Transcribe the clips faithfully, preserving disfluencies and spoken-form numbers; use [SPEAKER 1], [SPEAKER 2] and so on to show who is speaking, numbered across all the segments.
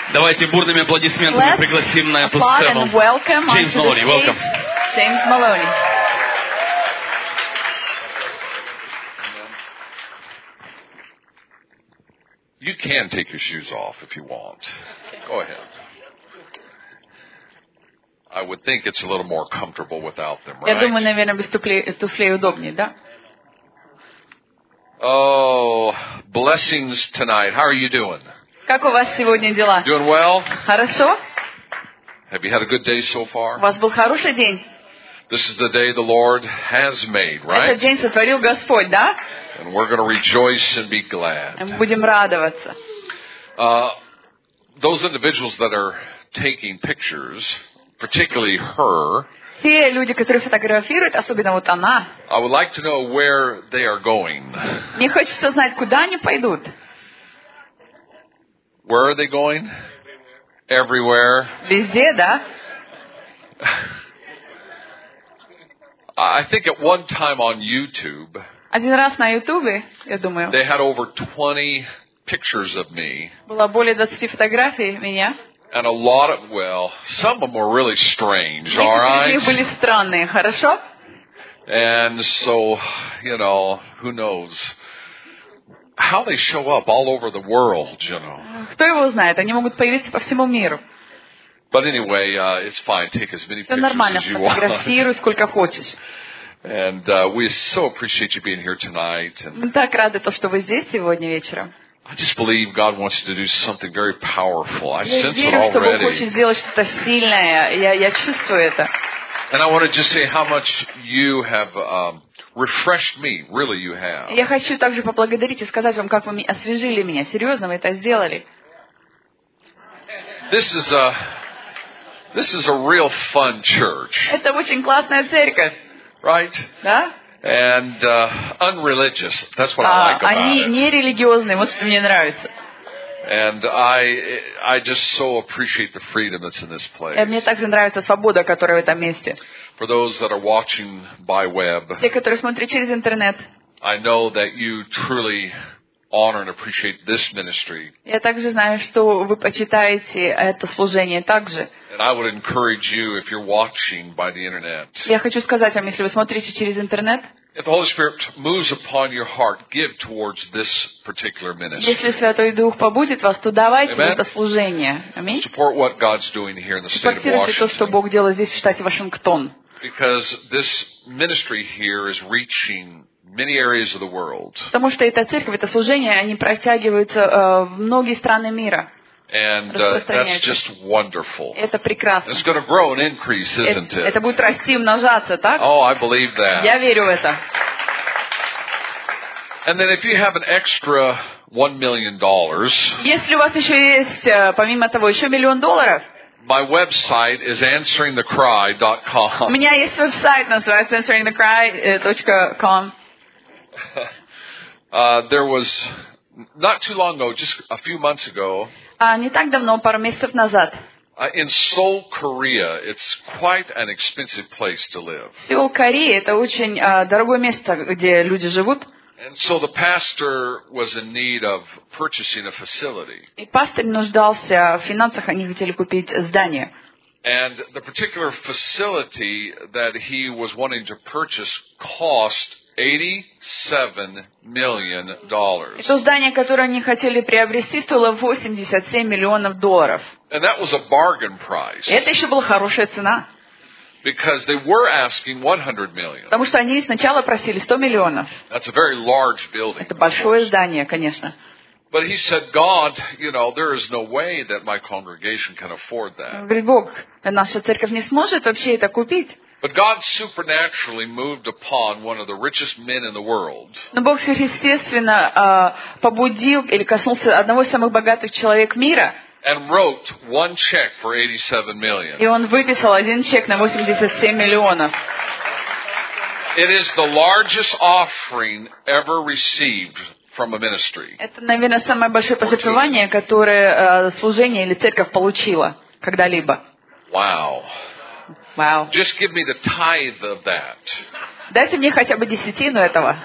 [SPEAKER 1] Давайте бурными аплодисментами пригласим на эту сцену Джеймс Малони. Welcome.
[SPEAKER 2] James Maloney.
[SPEAKER 3] You can take your shoes off if you want. Go ahead. I would think it's a little more comfortable without them, right?
[SPEAKER 2] Я думаю, наверное, без туфлей удобнее, да?
[SPEAKER 3] Oh, blessings tonight. How are you doing?
[SPEAKER 2] Как у вас сегодня дела?
[SPEAKER 3] Doing well?
[SPEAKER 2] Хорошо?
[SPEAKER 3] Have you had a good day so far?
[SPEAKER 2] У вас был хороший день?
[SPEAKER 3] This is the day the Lord has made, right?
[SPEAKER 2] Этот день сотворил Господь, да?
[SPEAKER 3] And we're going to rejoice and be glad.
[SPEAKER 2] Мы будем радоваться.
[SPEAKER 3] Uh, those individuals that are taking pictures, particularly her,
[SPEAKER 2] Те люди, которые фотографируют, особенно вот она,
[SPEAKER 3] I would like to know where they are going.
[SPEAKER 2] мне хочется знать, куда они пойдут.
[SPEAKER 3] Where are they going? Everywhere.
[SPEAKER 2] Везде, да?
[SPEAKER 3] I think at one time on YouTube,
[SPEAKER 2] Один раз на Ютубе, я думаю,
[SPEAKER 3] they had over twenty pictures of me.
[SPEAKER 2] было более двадцати фотографий меня.
[SPEAKER 3] And a lot of, well, some of them were really strange, all
[SPEAKER 2] Некоторые из них
[SPEAKER 3] right?
[SPEAKER 2] были странные, хорошо?
[SPEAKER 3] And so, you know, who knows how they show up all over the world, you know.
[SPEAKER 2] Кто его знает? Они могут появиться по всему миру.
[SPEAKER 3] But anyway, uh, it's fine. Take as many
[SPEAKER 2] Все
[SPEAKER 3] pictures
[SPEAKER 2] нормально,
[SPEAKER 3] as you want.
[SPEAKER 2] фотографируй сколько хочешь.
[SPEAKER 3] And uh, we so appreciate you being here tonight. And
[SPEAKER 2] Мы так рады, то, что вы здесь сегодня вечером.
[SPEAKER 3] I just believe God wants to do something very powerful. I
[SPEAKER 2] Я
[SPEAKER 3] sense it
[SPEAKER 2] верю, что Бог
[SPEAKER 3] already.
[SPEAKER 2] хочет сделать что-то сильное. Я, я чувствую это.
[SPEAKER 3] And I want to just say how much you have um, refreshed me. Really, you have.
[SPEAKER 2] Я хочу также поблагодарить и сказать вам, как вы ми- освежили меня. Серьезно, вы это сделали.
[SPEAKER 3] This is a this is a real fun church,
[SPEAKER 2] Это очень классная церковь,
[SPEAKER 3] right?
[SPEAKER 2] да?
[SPEAKER 3] And uh, unreligious. That's what I
[SPEAKER 2] А,
[SPEAKER 3] like about
[SPEAKER 2] они
[SPEAKER 3] it.
[SPEAKER 2] не религиозные, вот что мне нравится.
[SPEAKER 3] And I I just so appreciate the freedom that's in this
[SPEAKER 2] И мне
[SPEAKER 3] place.
[SPEAKER 2] также нравится свобода, которая в этом месте.
[SPEAKER 3] For those that are watching by web,
[SPEAKER 2] Те, которые смотрят через интернет,
[SPEAKER 3] I know that you truly honor and appreciate this ministry.
[SPEAKER 2] я также знаю, что вы почитаете это служение также.
[SPEAKER 3] And I would encourage you, if you're watching by the internet,
[SPEAKER 2] Я хочу сказать вам, если вы смотрите через интернет,
[SPEAKER 3] if the Holy Spirit moves upon your heart, give towards this particular
[SPEAKER 2] если
[SPEAKER 3] ministry.
[SPEAKER 2] Святой Дух побудит вас, то давайте в
[SPEAKER 3] Amen.
[SPEAKER 2] это служение. Аминь.
[SPEAKER 3] Support what God's doing here in the state of
[SPEAKER 2] Спонсируйте то, что
[SPEAKER 3] Washington.
[SPEAKER 2] Бог делает здесь, в штате Вашингтон.
[SPEAKER 3] Because this ministry here is reaching many areas of the world.
[SPEAKER 2] Потому что эта церковь, это служение, они протягиваются э, в многие страны мира.
[SPEAKER 3] And uh, that's just wonderful.
[SPEAKER 2] Это прекрасно.
[SPEAKER 3] It's going to grow and increase, isn't
[SPEAKER 2] Это, это
[SPEAKER 3] it?
[SPEAKER 2] будет расти, умножаться, так?
[SPEAKER 3] Oh, I believe that.
[SPEAKER 2] Я верю в это.
[SPEAKER 3] And then if you have an extra one million dollars,
[SPEAKER 2] Если у вас еще есть, э, помимо того, еще миллион долларов,
[SPEAKER 3] my website is answering the cry dot
[SPEAKER 2] у
[SPEAKER 3] com.
[SPEAKER 2] меня есть веб-сайт, называется answering the cry dot com.
[SPEAKER 3] Uh, there was, not too long ago, just a few months ago,
[SPEAKER 2] А не так давно, пару месяцев назад,
[SPEAKER 3] uh, in Seoul, Korea, it's quite an expensive place to live.
[SPEAKER 2] Сеул, Корея, это очень э, дорогое место, где люди живут.
[SPEAKER 3] And so the pastor was in need of purchasing a facility.
[SPEAKER 2] И пастырь нуждался в финансах, они хотели купить здание.
[SPEAKER 3] And the particular facility that he was wanting to purchase cost eighty-seven million dollars.
[SPEAKER 2] И то здание, которое они хотели приобрести, стоило восемьдесят семь миллионов долларов.
[SPEAKER 3] And that was a bargain price.
[SPEAKER 2] И это еще была хорошая цена.
[SPEAKER 3] Because they were asking one hundred million.
[SPEAKER 2] Потому что они сначала просили сто миллионов.
[SPEAKER 3] That's a very large building.
[SPEAKER 2] Это большое здание, конечно.
[SPEAKER 3] But he said, God, you know, there is no way that my congregation can afford that.
[SPEAKER 2] Говорит, Бог, наша церковь не сможет вообще это купить.
[SPEAKER 3] But God supernaturally moved upon one of the richest men in the world.
[SPEAKER 2] Но Бог сверхъестественно э, побудил или коснулся одного из самых богатых человек мира.
[SPEAKER 3] And wrote one check for eighty-seven million.
[SPEAKER 2] И он выписал один чек на восемьдесят семь миллионов.
[SPEAKER 3] It is the largest offering ever received from a ministry.
[SPEAKER 2] Это, наверное, самое большое пожертвование, которое э, служение или церковь получила когда-либо.
[SPEAKER 3] Wow.
[SPEAKER 2] Вау.
[SPEAKER 3] Just give me the tithe of that.
[SPEAKER 2] Дайте мне хотя бы десятину этого.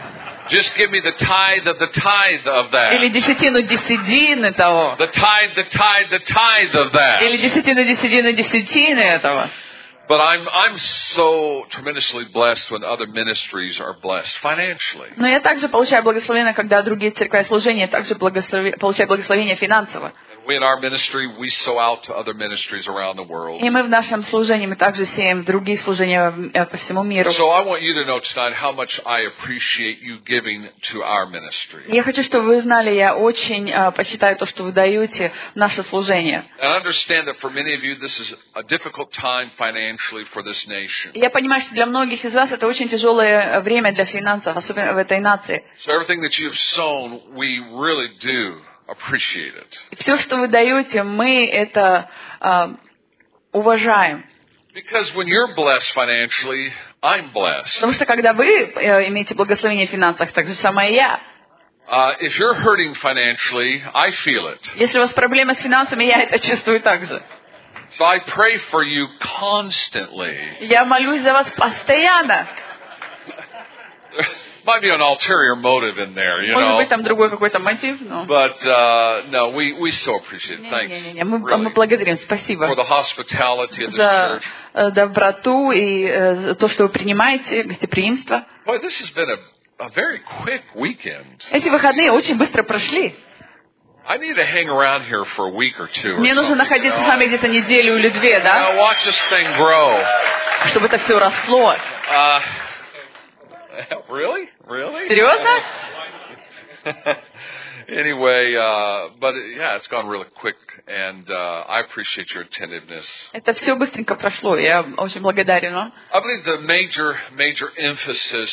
[SPEAKER 3] Just give me the tithe of the tithe of that.
[SPEAKER 2] Или десятину десятины того.
[SPEAKER 3] The tithe, the tithe, the tithe of that.
[SPEAKER 2] Или десятину десятины десятины этого.
[SPEAKER 3] But I'm I'm so tremendously blessed when other ministries are blessed financially.
[SPEAKER 2] Но я также получаю благословение, когда другие церкви и служения также благослови... получают благословение финансово.
[SPEAKER 3] We in our ministry, we sow out to other ministries around the world.
[SPEAKER 2] И мы в нашем служении мы также сеем в другие служения по всему миру.
[SPEAKER 3] So I want you to know tonight how much I appreciate you giving to our ministry.
[SPEAKER 2] Я хочу, чтобы вы знали, я очень uh, почитаю то, что вы даете в наше служение.
[SPEAKER 3] And I understand that for many of you, this is a difficult time financially for this nation.
[SPEAKER 2] Я понимаю, что для многих из вас это очень тяжелое время для финансов, особенно в этой нации.
[SPEAKER 3] So everything that you've sown, we really do appreciate it.
[SPEAKER 2] И все, что вы даете, мы это uh, уважаем.
[SPEAKER 3] Because when you're blessed financially, I'm blessed.
[SPEAKER 2] Потому что когда вы uh, имеете благословение в финансах, так же самое и я.
[SPEAKER 3] Uh, if you're hurting financially, I feel it.
[SPEAKER 2] Если у вас проблемы с финансами, я это чувствую также.
[SPEAKER 3] So I pray for you constantly.
[SPEAKER 2] Я молюсь за вас постоянно.
[SPEAKER 3] Might be an ulterior motive in there, you know.
[SPEAKER 2] Может быть, там другой какой-то мотив, но...
[SPEAKER 3] But uh, no, we we so appreciate it. Thanks.
[SPEAKER 2] Не, не, не, мы,
[SPEAKER 3] really,
[SPEAKER 2] мы благодарим, спасибо
[SPEAKER 3] for the hospitality of this
[SPEAKER 2] за
[SPEAKER 3] church.
[SPEAKER 2] доброту и э, то, что вы принимаете, гостеприимство.
[SPEAKER 3] Boy, this has been a, a very quick weekend.
[SPEAKER 2] Эти выходные очень быстро прошли.
[SPEAKER 3] I need to hang around here for a week or two.
[SPEAKER 2] Мне нужно находиться с вами где-то неделю или две, да?
[SPEAKER 3] Now watch this thing grow.
[SPEAKER 2] Чтобы это все росло.
[SPEAKER 3] Uh, really? Really?
[SPEAKER 2] Серьезно?
[SPEAKER 3] Anyway, uh, but yeah, it's gone really quick, and uh, I appreciate your attentiveness.
[SPEAKER 2] Это все быстренько прошло. Я очень благодарен вам.
[SPEAKER 3] I believe the major, major emphasis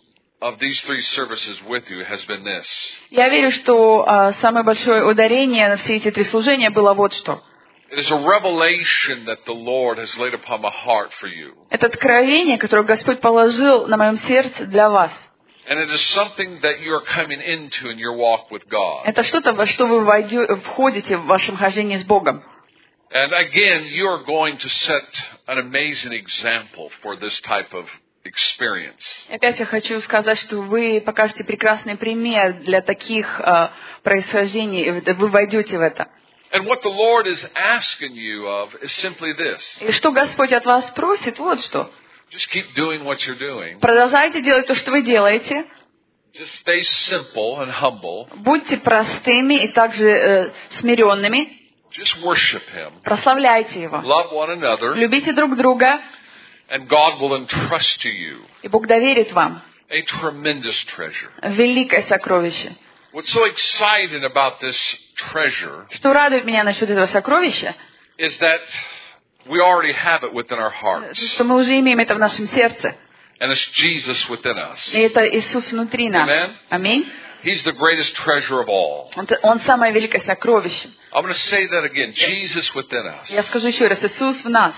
[SPEAKER 3] of these three services with you has been this.
[SPEAKER 2] Я верю, что uh, самое большое ударение на все эти три служения было вот что.
[SPEAKER 3] It is a revelation that the Lord has laid upon my heart for you.
[SPEAKER 2] Это откровение, которое Господь положил на моем сердце для вас.
[SPEAKER 3] And it is something that you are coming into in your walk with God.
[SPEAKER 2] Это что-то, во что вы войдете, входите в вашем хождении с Богом.
[SPEAKER 3] And again, you are going to set an amazing example for this type of experience.
[SPEAKER 2] Опять я хочу сказать, что вы покажете прекрасный пример для таких uh, происхождений, вы войдете в это.
[SPEAKER 3] And what the Lord is asking you of is simply this.
[SPEAKER 2] И что Господь от вас просит, вот что.
[SPEAKER 3] Just keep doing what you're doing.
[SPEAKER 2] Продолжайте делать то, что вы делаете.
[SPEAKER 3] Just stay simple and humble.
[SPEAKER 2] Будьте простыми и также э, смиренными.
[SPEAKER 3] Just worship Him.
[SPEAKER 2] Прославляйте Его.
[SPEAKER 3] Love one another.
[SPEAKER 2] Любите друг друга.
[SPEAKER 3] And God will entrust to you
[SPEAKER 2] И Бог доверит вам
[SPEAKER 3] a tremendous treasure.
[SPEAKER 2] великое сокровище.
[SPEAKER 3] What's so exciting about this treasure
[SPEAKER 2] Что радует меня насчет этого сокровища,
[SPEAKER 3] is that we already have it within our hearts.
[SPEAKER 2] что мы уже имеем это в нашем сердце.
[SPEAKER 3] And it's Jesus within us.
[SPEAKER 2] И это Иисус внутри нас.
[SPEAKER 3] Amen.
[SPEAKER 2] Аминь.
[SPEAKER 3] He's the greatest treasure of all.
[SPEAKER 2] Он, он самое великое сокровище.
[SPEAKER 3] I'm going to say that again. Jesus within us.
[SPEAKER 2] Я скажу еще раз, Иисус в нас.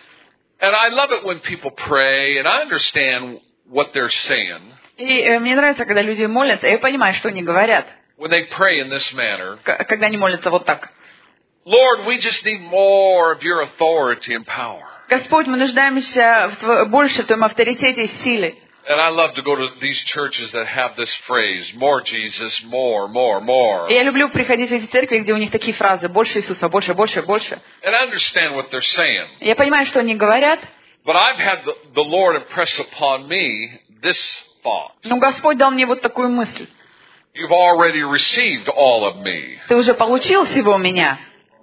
[SPEAKER 3] And I love it when people pray, and I understand what they're saying.
[SPEAKER 2] И э, мне нравится, когда люди молятся, я понимаю, что они говорят,
[SPEAKER 3] When they pray in this manner,
[SPEAKER 2] к- когда они молятся вот так.
[SPEAKER 3] Lord, we just need more of your authority and power.
[SPEAKER 2] Господь, мы нуждаемся в тво- больше в Твоем авторитете и силе.
[SPEAKER 3] And I love to go to these churches that have this phrase, more Jesus, more, more, more.
[SPEAKER 2] И я люблю приходить в эти церкви, где у них такие фразы: больше Иисуса, больше, больше, больше.
[SPEAKER 3] And I understand what they're saying.
[SPEAKER 2] Я понимаю, что они говорят,
[SPEAKER 3] But I've had the, the Lord impress upon me this thought.
[SPEAKER 2] но Господь дал мне вот такую мысль.
[SPEAKER 3] You've already received all of me.
[SPEAKER 2] Ты уже получил всего меня.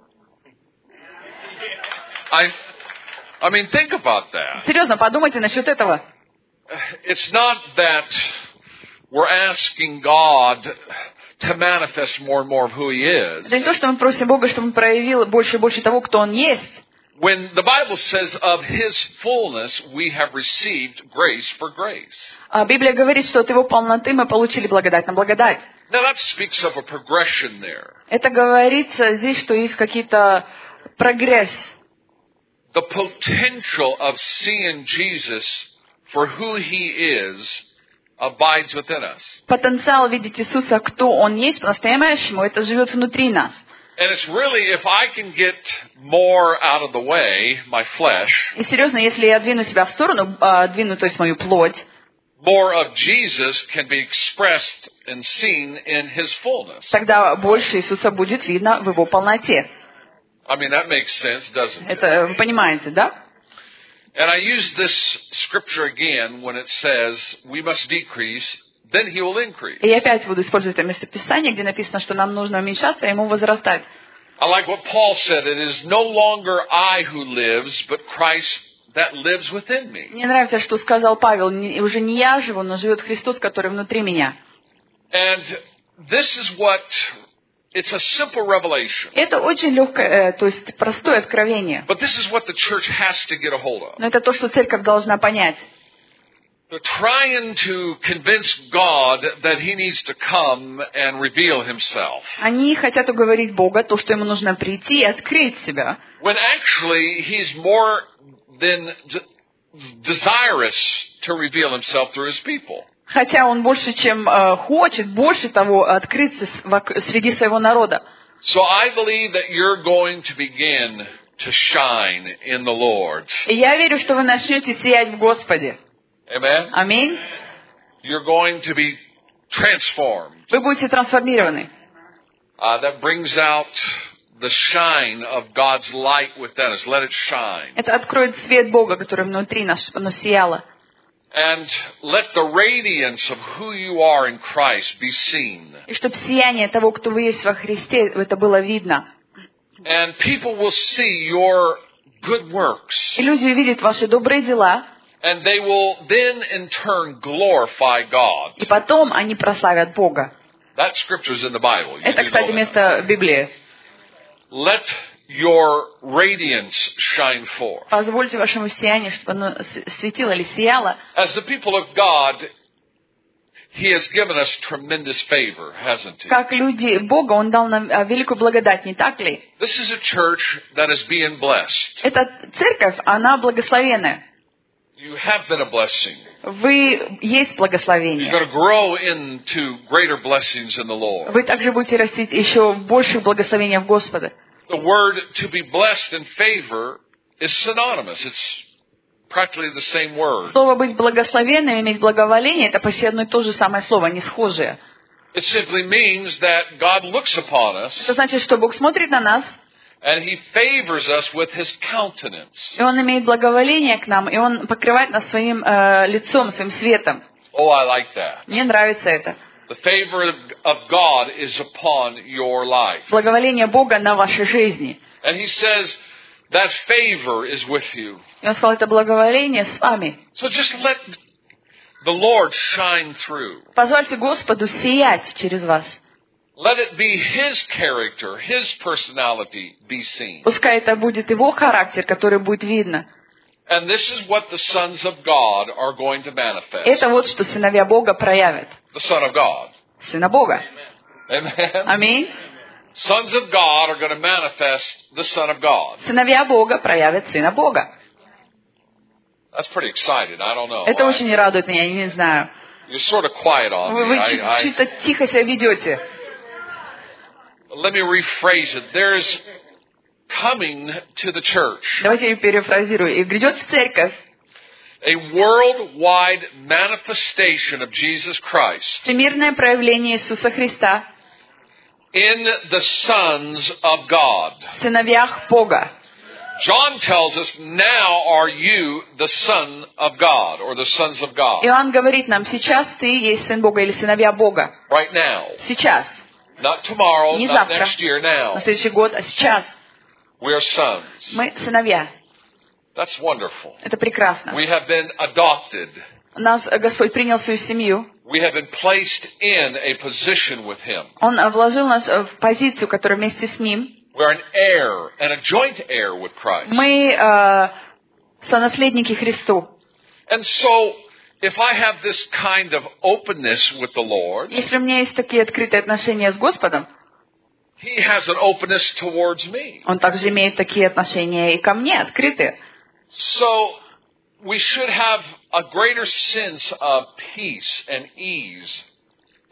[SPEAKER 3] I, I mean, think about that.
[SPEAKER 2] Серьезно, подумайте насчет этого.
[SPEAKER 3] It's not that we're asking God to manifest more and more of who He is.
[SPEAKER 2] Это не то, что мы просим Бога, чтобы Он проявил больше и больше того, кто Он есть.
[SPEAKER 3] When the Bible says of His fullness we have received grace for grace.
[SPEAKER 2] А Библия говорит, что от Его полноты мы получили благодать на благодать.
[SPEAKER 3] Now that speaks of a progression there.
[SPEAKER 2] Это говорится здесь, что есть какие-то прогресс.
[SPEAKER 3] The potential of seeing Jesus for who He is abides within us.
[SPEAKER 2] Потенциал видеть Иисуса, кто Он есть по-настоящему, это живет внутри нас.
[SPEAKER 3] And it's really, if I can get more out of the way, my flesh,
[SPEAKER 2] И серьезно, если я двину себя в сторону, а, двину, то есть мою плоть,
[SPEAKER 3] more of Jesus can be expressed and seen in his fullness.
[SPEAKER 2] Тогда больше Иисуса будет видно в его полноте.
[SPEAKER 3] I mean, that makes sense, doesn't it?
[SPEAKER 2] Это вы понимаете, да?
[SPEAKER 3] And I use this scripture again when it says we must decrease, then he will increase.
[SPEAKER 2] И я опять буду использовать это местописание, где написано, что нам нужно уменьшаться, а ему возрастать.
[SPEAKER 3] I like what Paul said. It is no longer I who lives, but Christ that lives within me.
[SPEAKER 2] Мне нравится, что сказал Павел, не, уже не я живу, но живет Христос, который внутри меня.
[SPEAKER 3] And this is what, it's a simple revelation.
[SPEAKER 2] Это очень легкое, э, то есть простое откровение.
[SPEAKER 3] But this is what the church has to get a hold of.
[SPEAKER 2] Но это то, что церковь должна понять.
[SPEAKER 3] They're trying to convince God that he needs to come and reveal himself.
[SPEAKER 2] Они хотят уговорить Бога, то, что ему нужно прийти и открыть себя.
[SPEAKER 3] When actually he's more than desirous to reveal himself through his people.
[SPEAKER 2] Хотя он больше, чем э, хочет, больше того, открыться среди своего народа.
[SPEAKER 3] So I believe that you're going to begin to shine in the Lord.
[SPEAKER 2] И я верю, что вы начнете сиять в Господе.
[SPEAKER 3] Amen?
[SPEAKER 2] Аминь.
[SPEAKER 3] You're going to be transformed.
[SPEAKER 2] Вы будете трансформированы.
[SPEAKER 3] Uh, that brings out the shine of God's light within us. Let it shine.
[SPEAKER 2] Это откроет свет Бога, который внутри нас, чтобы оно сияло.
[SPEAKER 3] And let the radiance of who you are in Christ be seen.
[SPEAKER 2] И чтобы сияние того, кто вы есть во Христе, это было видно.
[SPEAKER 3] And people will see your good works.
[SPEAKER 2] И люди увидят ваши добрые дела.
[SPEAKER 3] And they will then in turn glorify God.
[SPEAKER 2] И потом они прославят Бога.
[SPEAKER 3] That scripture is in the Bible. You
[SPEAKER 2] Это,
[SPEAKER 3] do
[SPEAKER 2] кстати,
[SPEAKER 3] know that.
[SPEAKER 2] место в Библии.
[SPEAKER 3] Let your radiance shine forth.
[SPEAKER 2] Позвольте вашему сиянию, чтобы оно светило или сияло.
[SPEAKER 3] As the people of God, He has given us tremendous favor, hasn't He?
[SPEAKER 2] Как люди Бога, Он дал нам великую благодать, не так ли?
[SPEAKER 3] This is a church that is being blessed.
[SPEAKER 2] Эта церковь, она благословенная.
[SPEAKER 3] You have been a blessing.
[SPEAKER 2] Вы есть
[SPEAKER 3] You're
[SPEAKER 2] благословение.
[SPEAKER 3] going to grow into greater blessings in the Lord.
[SPEAKER 2] Вы также будете расти еще в больших благословениях Господа.
[SPEAKER 3] The word to be blessed and favor is synonymous. It's practically the same word.
[SPEAKER 2] Слово «быть благословенным» и «иметь благоволение» — это почти одно и то же самое слово, не схожее.
[SPEAKER 3] It simply means that God looks upon us
[SPEAKER 2] Это значит, что Бог смотрит на нас,
[SPEAKER 3] and He favors us with His countenance.
[SPEAKER 2] и Он имеет благоволение к нам, и Он покрывает нас своим э, лицом, своим светом.
[SPEAKER 3] Oh, I like that.
[SPEAKER 2] Мне нравится это.
[SPEAKER 3] The favor of God is upon your life.
[SPEAKER 2] Благоволение Бога на вашей жизни.
[SPEAKER 3] And He says that favor is with you.
[SPEAKER 2] И Он сказал, это благоволение с вами.
[SPEAKER 3] So just let the Lord shine through.
[SPEAKER 2] Позвольте Господу сиять через вас.
[SPEAKER 3] Let it be His character, His personality be seen.
[SPEAKER 2] Пускай это будет Его характер, который будет видно.
[SPEAKER 3] And this is what the sons of God are going to manifest.
[SPEAKER 2] Это вот что сыновья Бога проявят.
[SPEAKER 3] The Son of God.
[SPEAKER 2] Сына Бога.
[SPEAKER 3] Amen.
[SPEAKER 2] Аминь.
[SPEAKER 3] Sons of God are going to manifest the Son of God.
[SPEAKER 2] Сыновья Бога проявят Сына Бога.
[SPEAKER 3] That's pretty exciting. I don't know.
[SPEAKER 2] Это очень радует меня, я не знаю.
[SPEAKER 3] You're sort of quiet on
[SPEAKER 2] Вы,
[SPEAKER 3] me.
[SPEAKER 2] вы
[SPEAKER 3] I, I,
[SPEAKER 2] чуть-то тихо себя ведете.
[SPEAKER 3] let me rephrase it. There's coming to the church
[SPEAKER 2] Давайте я перефразирую. И грядет в церковь
[SPEAKER 3] a worldwide manifestation of Jesus Christ
[SPEAKER 2] всемирное проявление Иисуса Христа
[SPEAKER 3] in the sons of God.
[SPEAKER 2] в сыновьях Бога.
[SPEAKER 3] John tells us, now are you the son of God, or the sons of God.
[SPEAKER 2] Иоанн говорит нам, сейчас ты есть сын Бога или сыновья Бога.
[SPEAKER 3] Right now.
[SPEAKER 2] Сейчас.
[SPEAKER 3] Not tomorrow,
[SPEAKER 2] Не
[SPEAKER 3] not
[SPEAKER 2] завтра,
[SPEAKER 3] next year,
[SPEAKER 2] на
[SPEAKER 3] now.
[SPEAKER 2] следующий год, а сейчас.
[SPEAKER 3] We are sons.
[SPEAKER 2] Мы сыновья.
[SPEAKER 3] That's wonderful.
[SPEAKER 2] Это прекрасно.
[SPEAKER 3] We have been adopted.
[SPEAKER 2] Нас Господь принял в свою семью.
[SPEAKER 3] We have been placed in a position with Him.
[SPEAKER 2] Он вложил нас в позицию, которая вместе с Ним.
[SPEAKER 3] We're an heir and a joint heir with Christ.
[SPEAKER 2] Мы э, сонаследники Христу.
[SPEAKER 3] And so, if I have this kind of openness with the Lord,
[SPEAKER 2] Если у меня есть такие открытые отношения с Господом,
[SPEAKER 3] He has an openness towards me.
[SPEAKER 2] Он также имеет такие отношения и ко мне, открытые.
[SPEAKER 3] So, we should have a greater sense of peace and ease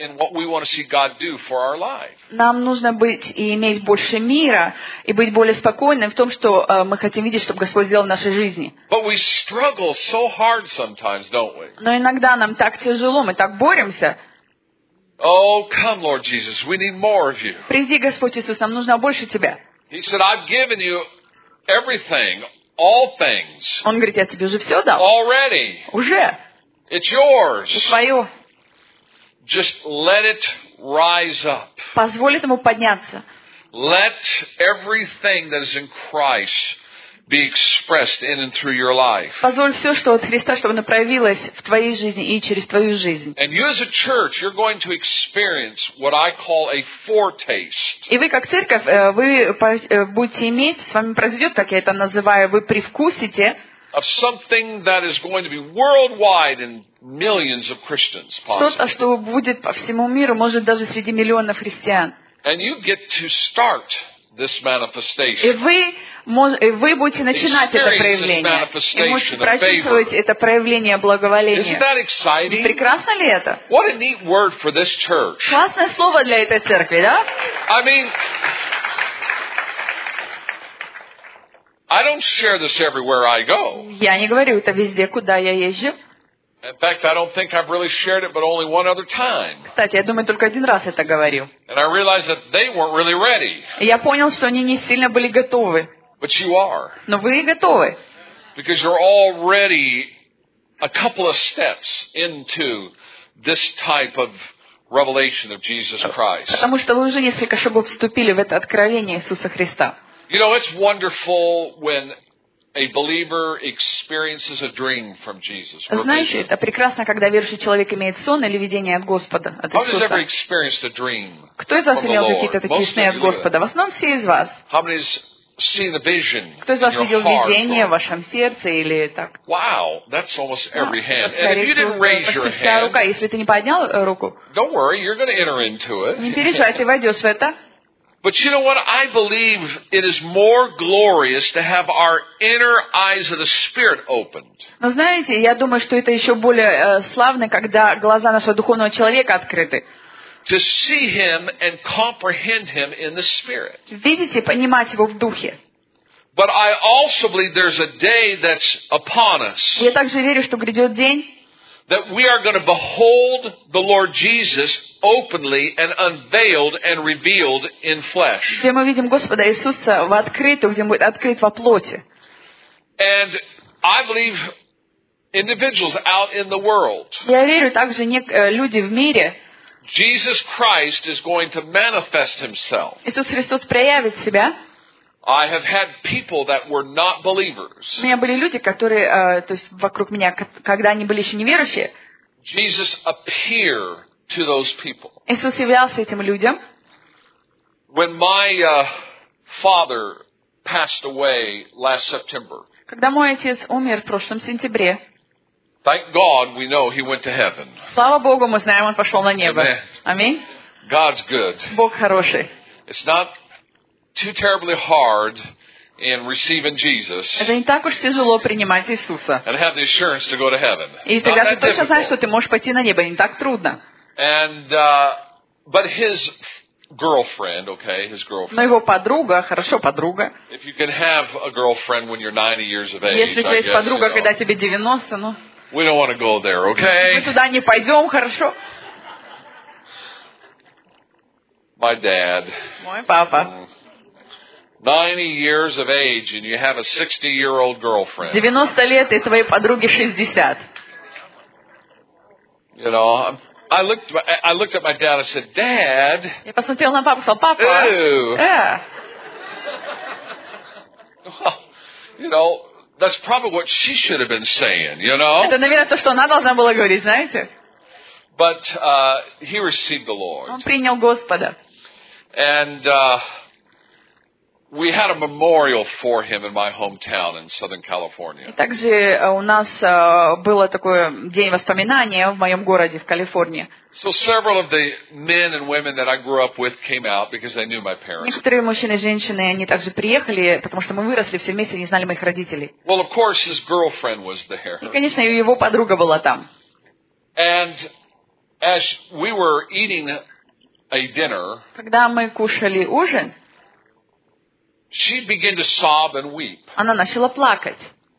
[SPEAKER 3] in what we want to see God do for our life.
[SPEAKER 2] Нам нужно быть и иметь больше мира, и быть более спокойным в том, что uh, мы хотим видеть, чтобы Господь сделал в нашей жизни.
[SPEAKER 3] But we struggle so hard sometimes, don't we?
[SPEAKER 2] Но иногда нам так тяжело, мы так боремся.
[SPEAKER 3] Oh, come, Lord Jesus, we need more of you.
[SPEAKER 2] Приди, Господь Иисус, нам нужно больше Тебя.
[SPEAKER 3] He said, I've given you everything, all things.
[SPEAKER 2] Он говорит, я тебе уже все дал.
[SPEAKER 3] Already.
[SPEAKER 2] Уже.
[SPEAKER 3] It's yours.
[SPEAKER 2] Это твое.
[SPEAKER 3] Just let it rise up.
[SPEAKER 2] Позволь этому подняться.
[SPEAKER 3] Let everything that is in Christ be expressed in and through your life.
[SPEAKER 2] Позволь все, что от Христа, чтобы оно проявилось в твоей жизни и через твою жизнь.
[SPEAKER 3] And you as a church, you're going to experience what I call a foretaste.
[SPEAKER 2] И вы, как церковь, вы будете иметь, с вами произойдет, как я это называю, вы привкусите
[SPEAKER 3] of something that is going to be worldwide in millions of Christians, possibly.
[SPEAKER 2] Что-то, что будет по всему миру, может даже среди миллионов христиан.
[SPEAKER 3] And you get to start this manifestation.
[SPEAKER 2] И вы, вы будете начинать это проявление. И можете прочувствовать это проявление благоволения.
[SPEAKER 3] Isn't that exciting?
[SPEAKER 2] Прекрасно ли это?
[SPEAKER 3] What a neat word for this church.
[SPEAKER 2] Классное слово для этой церкви, да?
[SPEAKER 3] I mean, I don't share this everywhere I go.
[SPEAKER 2] Я не говорю это везде, куда я езжу.
[SPEAKER 3] In fact, I don't think I've really shared it, but only one other time.
[SPEAKER 2] Кстати, я думаю, только один раз это говорил.
[SPEAKER 3] And I realized that they weren't really ready.
[SPEAKER 2] И я понял, что они не сильно были готовы.
[SPEAKER 3] But you are.
[SPEAKER 2] Но вы готовы.
[SPEAKER 3] Because you're already a couple of steps into this type of revelation of Jesus Christ.
[SPEAKER 2] Потому что вы уже несколько шагов вступили в это откровение Иисуса Христа.
[SPEAKER 3] You know, it's wonderful when a believer experiences a dream from Jesus.
[SPEAKER 2] Знаете, это прекрасно, когда верующий человек имеет сон или видение от Господа, от Иисуса. Кто из вас имел какие-то такие сны от Господа? В основном все из вас. Кто из вас видел видение в вашем сердце или так?
[SPEAKER 3] Wow, that's almost every hand. And if you didn't raise your hand,
[SPEAKER 2] если ты не поднял руку,
[SPEAKER 3] don't worry, you're going to enter into it.
[SPEAKER 2] Не переживай, ты войдешь в это.
[SPEAKER 3] But you know what? I believe it is more glorious to have our inner eyes of the Spirit opened.
[SPEAKER 2] Но знаете, я думаю, что это еще более э, славно, когда глаза нашего духовного человека открыты.
[SPEAKER 3] To see Him and comprehend Him in the Spirit.
[SPEAKER 2] Видите, понимать его в духе.
[SPEAKER 3] But I also believe there's a day that's upon us.
[SPEAKER 2] Я также верю, что грядет день,
[SPEAKER 3] that we are going to behold the Lord Jesus openly and unveiled and revealed in flesh.
[SPEAKER 2] Где мы видим Господа Иисуса в открытую, где Он будет открыт во плоти.
[SPEAKER 3] And I believe individuals out in the world.
[SPEAKER 2] Я верю также люди в мире.
[SPEAKER 3] Jesus Christ is going to manifest Himself.
[SPEAKER 2] Иисус Христос проявит себя.
[SPEAKER 3] I have had people that were not believers.
[SPEAKER 2] У меня были люди, которые, э, то есть вокруг меня, когда они были еще неверующие.
[SPEAKER 3] Jesus appeared to those people.
[SPEAKER 2] Иисус являлся этим людям.
[SPEAKER 3] When my uh, father passed away last September.
[SPEAKER 2] Когда мой отец умер в прошлом сентябре.
[SPEAKER 3] Thank God we know he went to heaven.
[SPEAKER 2] Слава Богу, мы знаем, он пошел на небо. Аминь.
[SPEAKER 3] God's good.
[SPEAKER 2] Бог хороший.
[SPEAKER 3] It's not too terribly hard in receiving Jesus.
[SPEAKER 2] Это не так уж тяжело принимать Иисуса.
[SPEAKER 3] And have the assurance to go to heaven.
[SPEAKER 2] И тогда ты точно знаешь, что ты можешь пойти на небо, не так трудно.
[SPEAKER 3] And uh, but his girlfriend, okay, his girlfriend.
[SPEAKER 2] Но его подруга, хорошо, подруга.
[SPEAKER 3] If you can have a girlfriend when you're ninety years of age.
[SPEAKER 2] Если у тебя есть подруга, когда тебе девяносто, ну.
[SPEAKER 3] We don't want to go there, okay?
[SPEAKER 2] Мы туда не пойдем, хорошо?
[SPEAKER 3] My dad.
[SPEAKER 2] Мой папа.
[SPEAKER 3] ninety years of age and you have a sixty-year-old girlfriend.
[SPEAKER 2] девяносто лет и твоей подруге шестьдесят.
[SPEAKER 3] You know, I looked I looked at my dad and said, "Dad."
[SPEAKER 2] Я посмотрел на папу, сказал: "Папа."
[SPEAKER 3] Э. Well, you know, that's probably what she should have been saying, you know?
[SPEAKER 2] Это, наверное, то, что она должна была говорить, знаете?
[SPEAKER 3] But uh, he received the Lord.
[SPEAKER 2] Он принял Господа.
[SPEAKER 3] And uh, we had a memorial for him in my hometown in Southern California.
[SPEAKER 2] И также у нас было такой день воспоминания в моем городе в Калифорнии.
[SPEAKER 3] So several of the men and women that I grew up with came out because they knew my parents.
[SPEAKER 2] Некоторые мужчины и женщины, они также приехали, потому что мы выросли все вместе, не знали моих родителей.
[SPEAKER 3] Well, of course, his girlfriend was there.
[SPEAKER 2] И, конечно, его подруга была там.
[SPEAKER 3] And as we were eating a dinner,
[SPEAKER 2] когда мы кушали ужин,
[SPEAKER 3] she began to sob and weep.
[SPEAKER 2] Она начала плакать.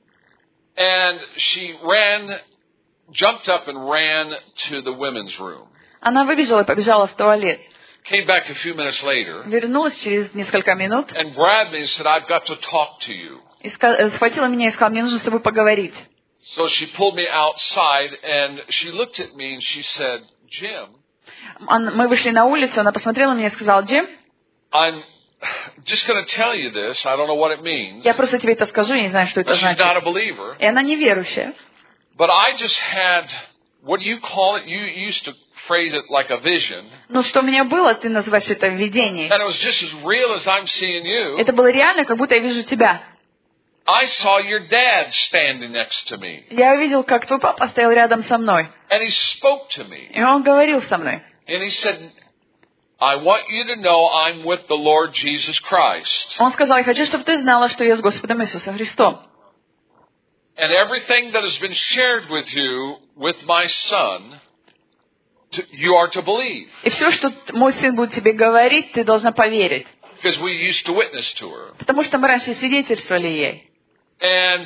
[SPEAKER 3] And she ran, jumped up and ran to the women's room.
[SPEAKER 2] Она выбежала и побежала в туалет.
[SPEAKER 3] Came back a few minutes later.
[SPEAKER 2] Вернулась через несколько минут.
[SPEAKER 3] And grabbed me and said, "I've got to talk to you."
[SPEAKER 2] И схватила меня и сказала, мне нужно с тобой поговорить.
[SPEAKER 3] So she pulled me outside and she looked at me and she said, "Jim."
[SPEAKER 2] Мы вышли на улицу, она посмотрела на меня и сказала, Джим.
[SPEAKER 3] I'm just going to tell you this. I don't know what it means.
[SPEAKER 2] Я просто тебе это скажу, я не знаю, что это значит.
[SPEAKER 3] She's not a believer.
[SPEAKER 2] И она неверующая.
[SPEAKER 3] But I just had, what do you call it? You used to phrase it like a vision.
[SPEAKER 2] Ну, что у меня было, ты называешь это видение.
[SPEAKER 3] And it was just as real as I'm seeing you.
[SPEAKER 2] Это было реально, как будто я вижу тебя.
[SPEAKER 3] I saw your dad standing next to me.
[SPEAKER 2] Я увидел, как твой папа стоял рядом со мной.
[SPEAKER 3] And he spoke to me.
[SPEAKER 2] И он говорил со мной.
[SPEAKER 3] And he said, "I want you to know I'm with the Lord Jesus Christ."
[SPEAKER 2] Он сказал, я хочу, чтобы ты знала, что я с Господом Иисусом Христом.
[SPEAKER 3] And everything that has been shared with you with my son, to, you are to believe.
[SPEAKER 2] И все, что мой сын будет тебе говорить, ты должна поверить.
[SPEAKER 3] Because we used to witness to her.
[SPEAKER 2] Потому что мы раньше свидетельствовали ей.
[SPEAKER 3] And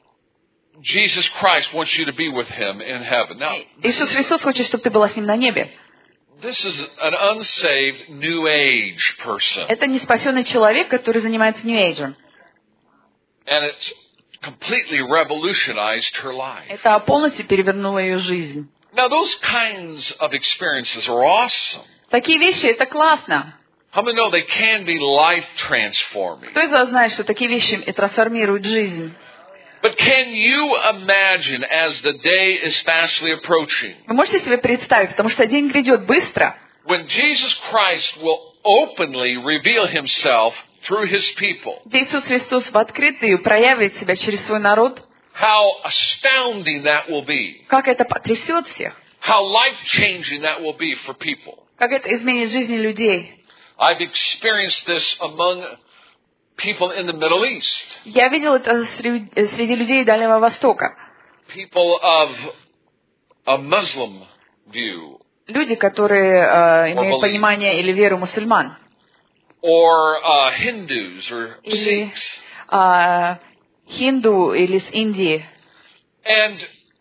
[SPEAKER 3] Jesus Christ wants you to be with him in heaven. Now,
[SPEAKER 2] Иисус Христос хочет, чтобы ты была с ним на небе.
[SPEAKER 3] This is an unsaved New Age person.
[SPEAKER 2] Это не спасенный человек, который занимается Нью-Эйджем.
[SPEAKER 3] And it's completely revolutionized her life.
[SPEAKER 2] Это полностью перевернуло ее жизнь.
[SPEAKER 3] Now, those kinds of experiences are awesome.
[SPEAKER 2] Такие вещи, это классно.
[SPEAKER 3] How many know they can be life transforming?
[SPEAKER 2] Кто из вас знает, что такие вещи трансформируют жизнь?
[SPEAKER 3] But can you imagine as the day is fastly approaching?
[SPEAKER 2] Вы можете себе представить, потому что день грядет быстро.
[SPEAKER 3] When Jesus Christ will openly reveal himself through his people.
[SPEAKER 2] Иисус Христос в открытую проявит себя через свой народ.
[SPEAKER 3] How astounding that will be.
[SPEAKER 2] Как это потрясет всех.
[SPEAKER 3] How life-changing that will be for people.
[SPEAKER 2] Как это изменит жизни людей.
[SPEAKER 3] I've experienced this among people in the Middle East.
[SPEAKER 2] Я видел это среди, среди людей Дальнего Востока.
[SPEAKER 3] People of a Muslim view.
[SPEAKER 2] Люди, которые э, имеют понимание или веру мусульман.
[SPEAKER 3] Or uh, Hindus or
[SPEAKER 2] или
[SPEAKER 3] Sikhs.
[SPEAKER 2] Э, хинду или с Индии.
[SPEAKER 3] And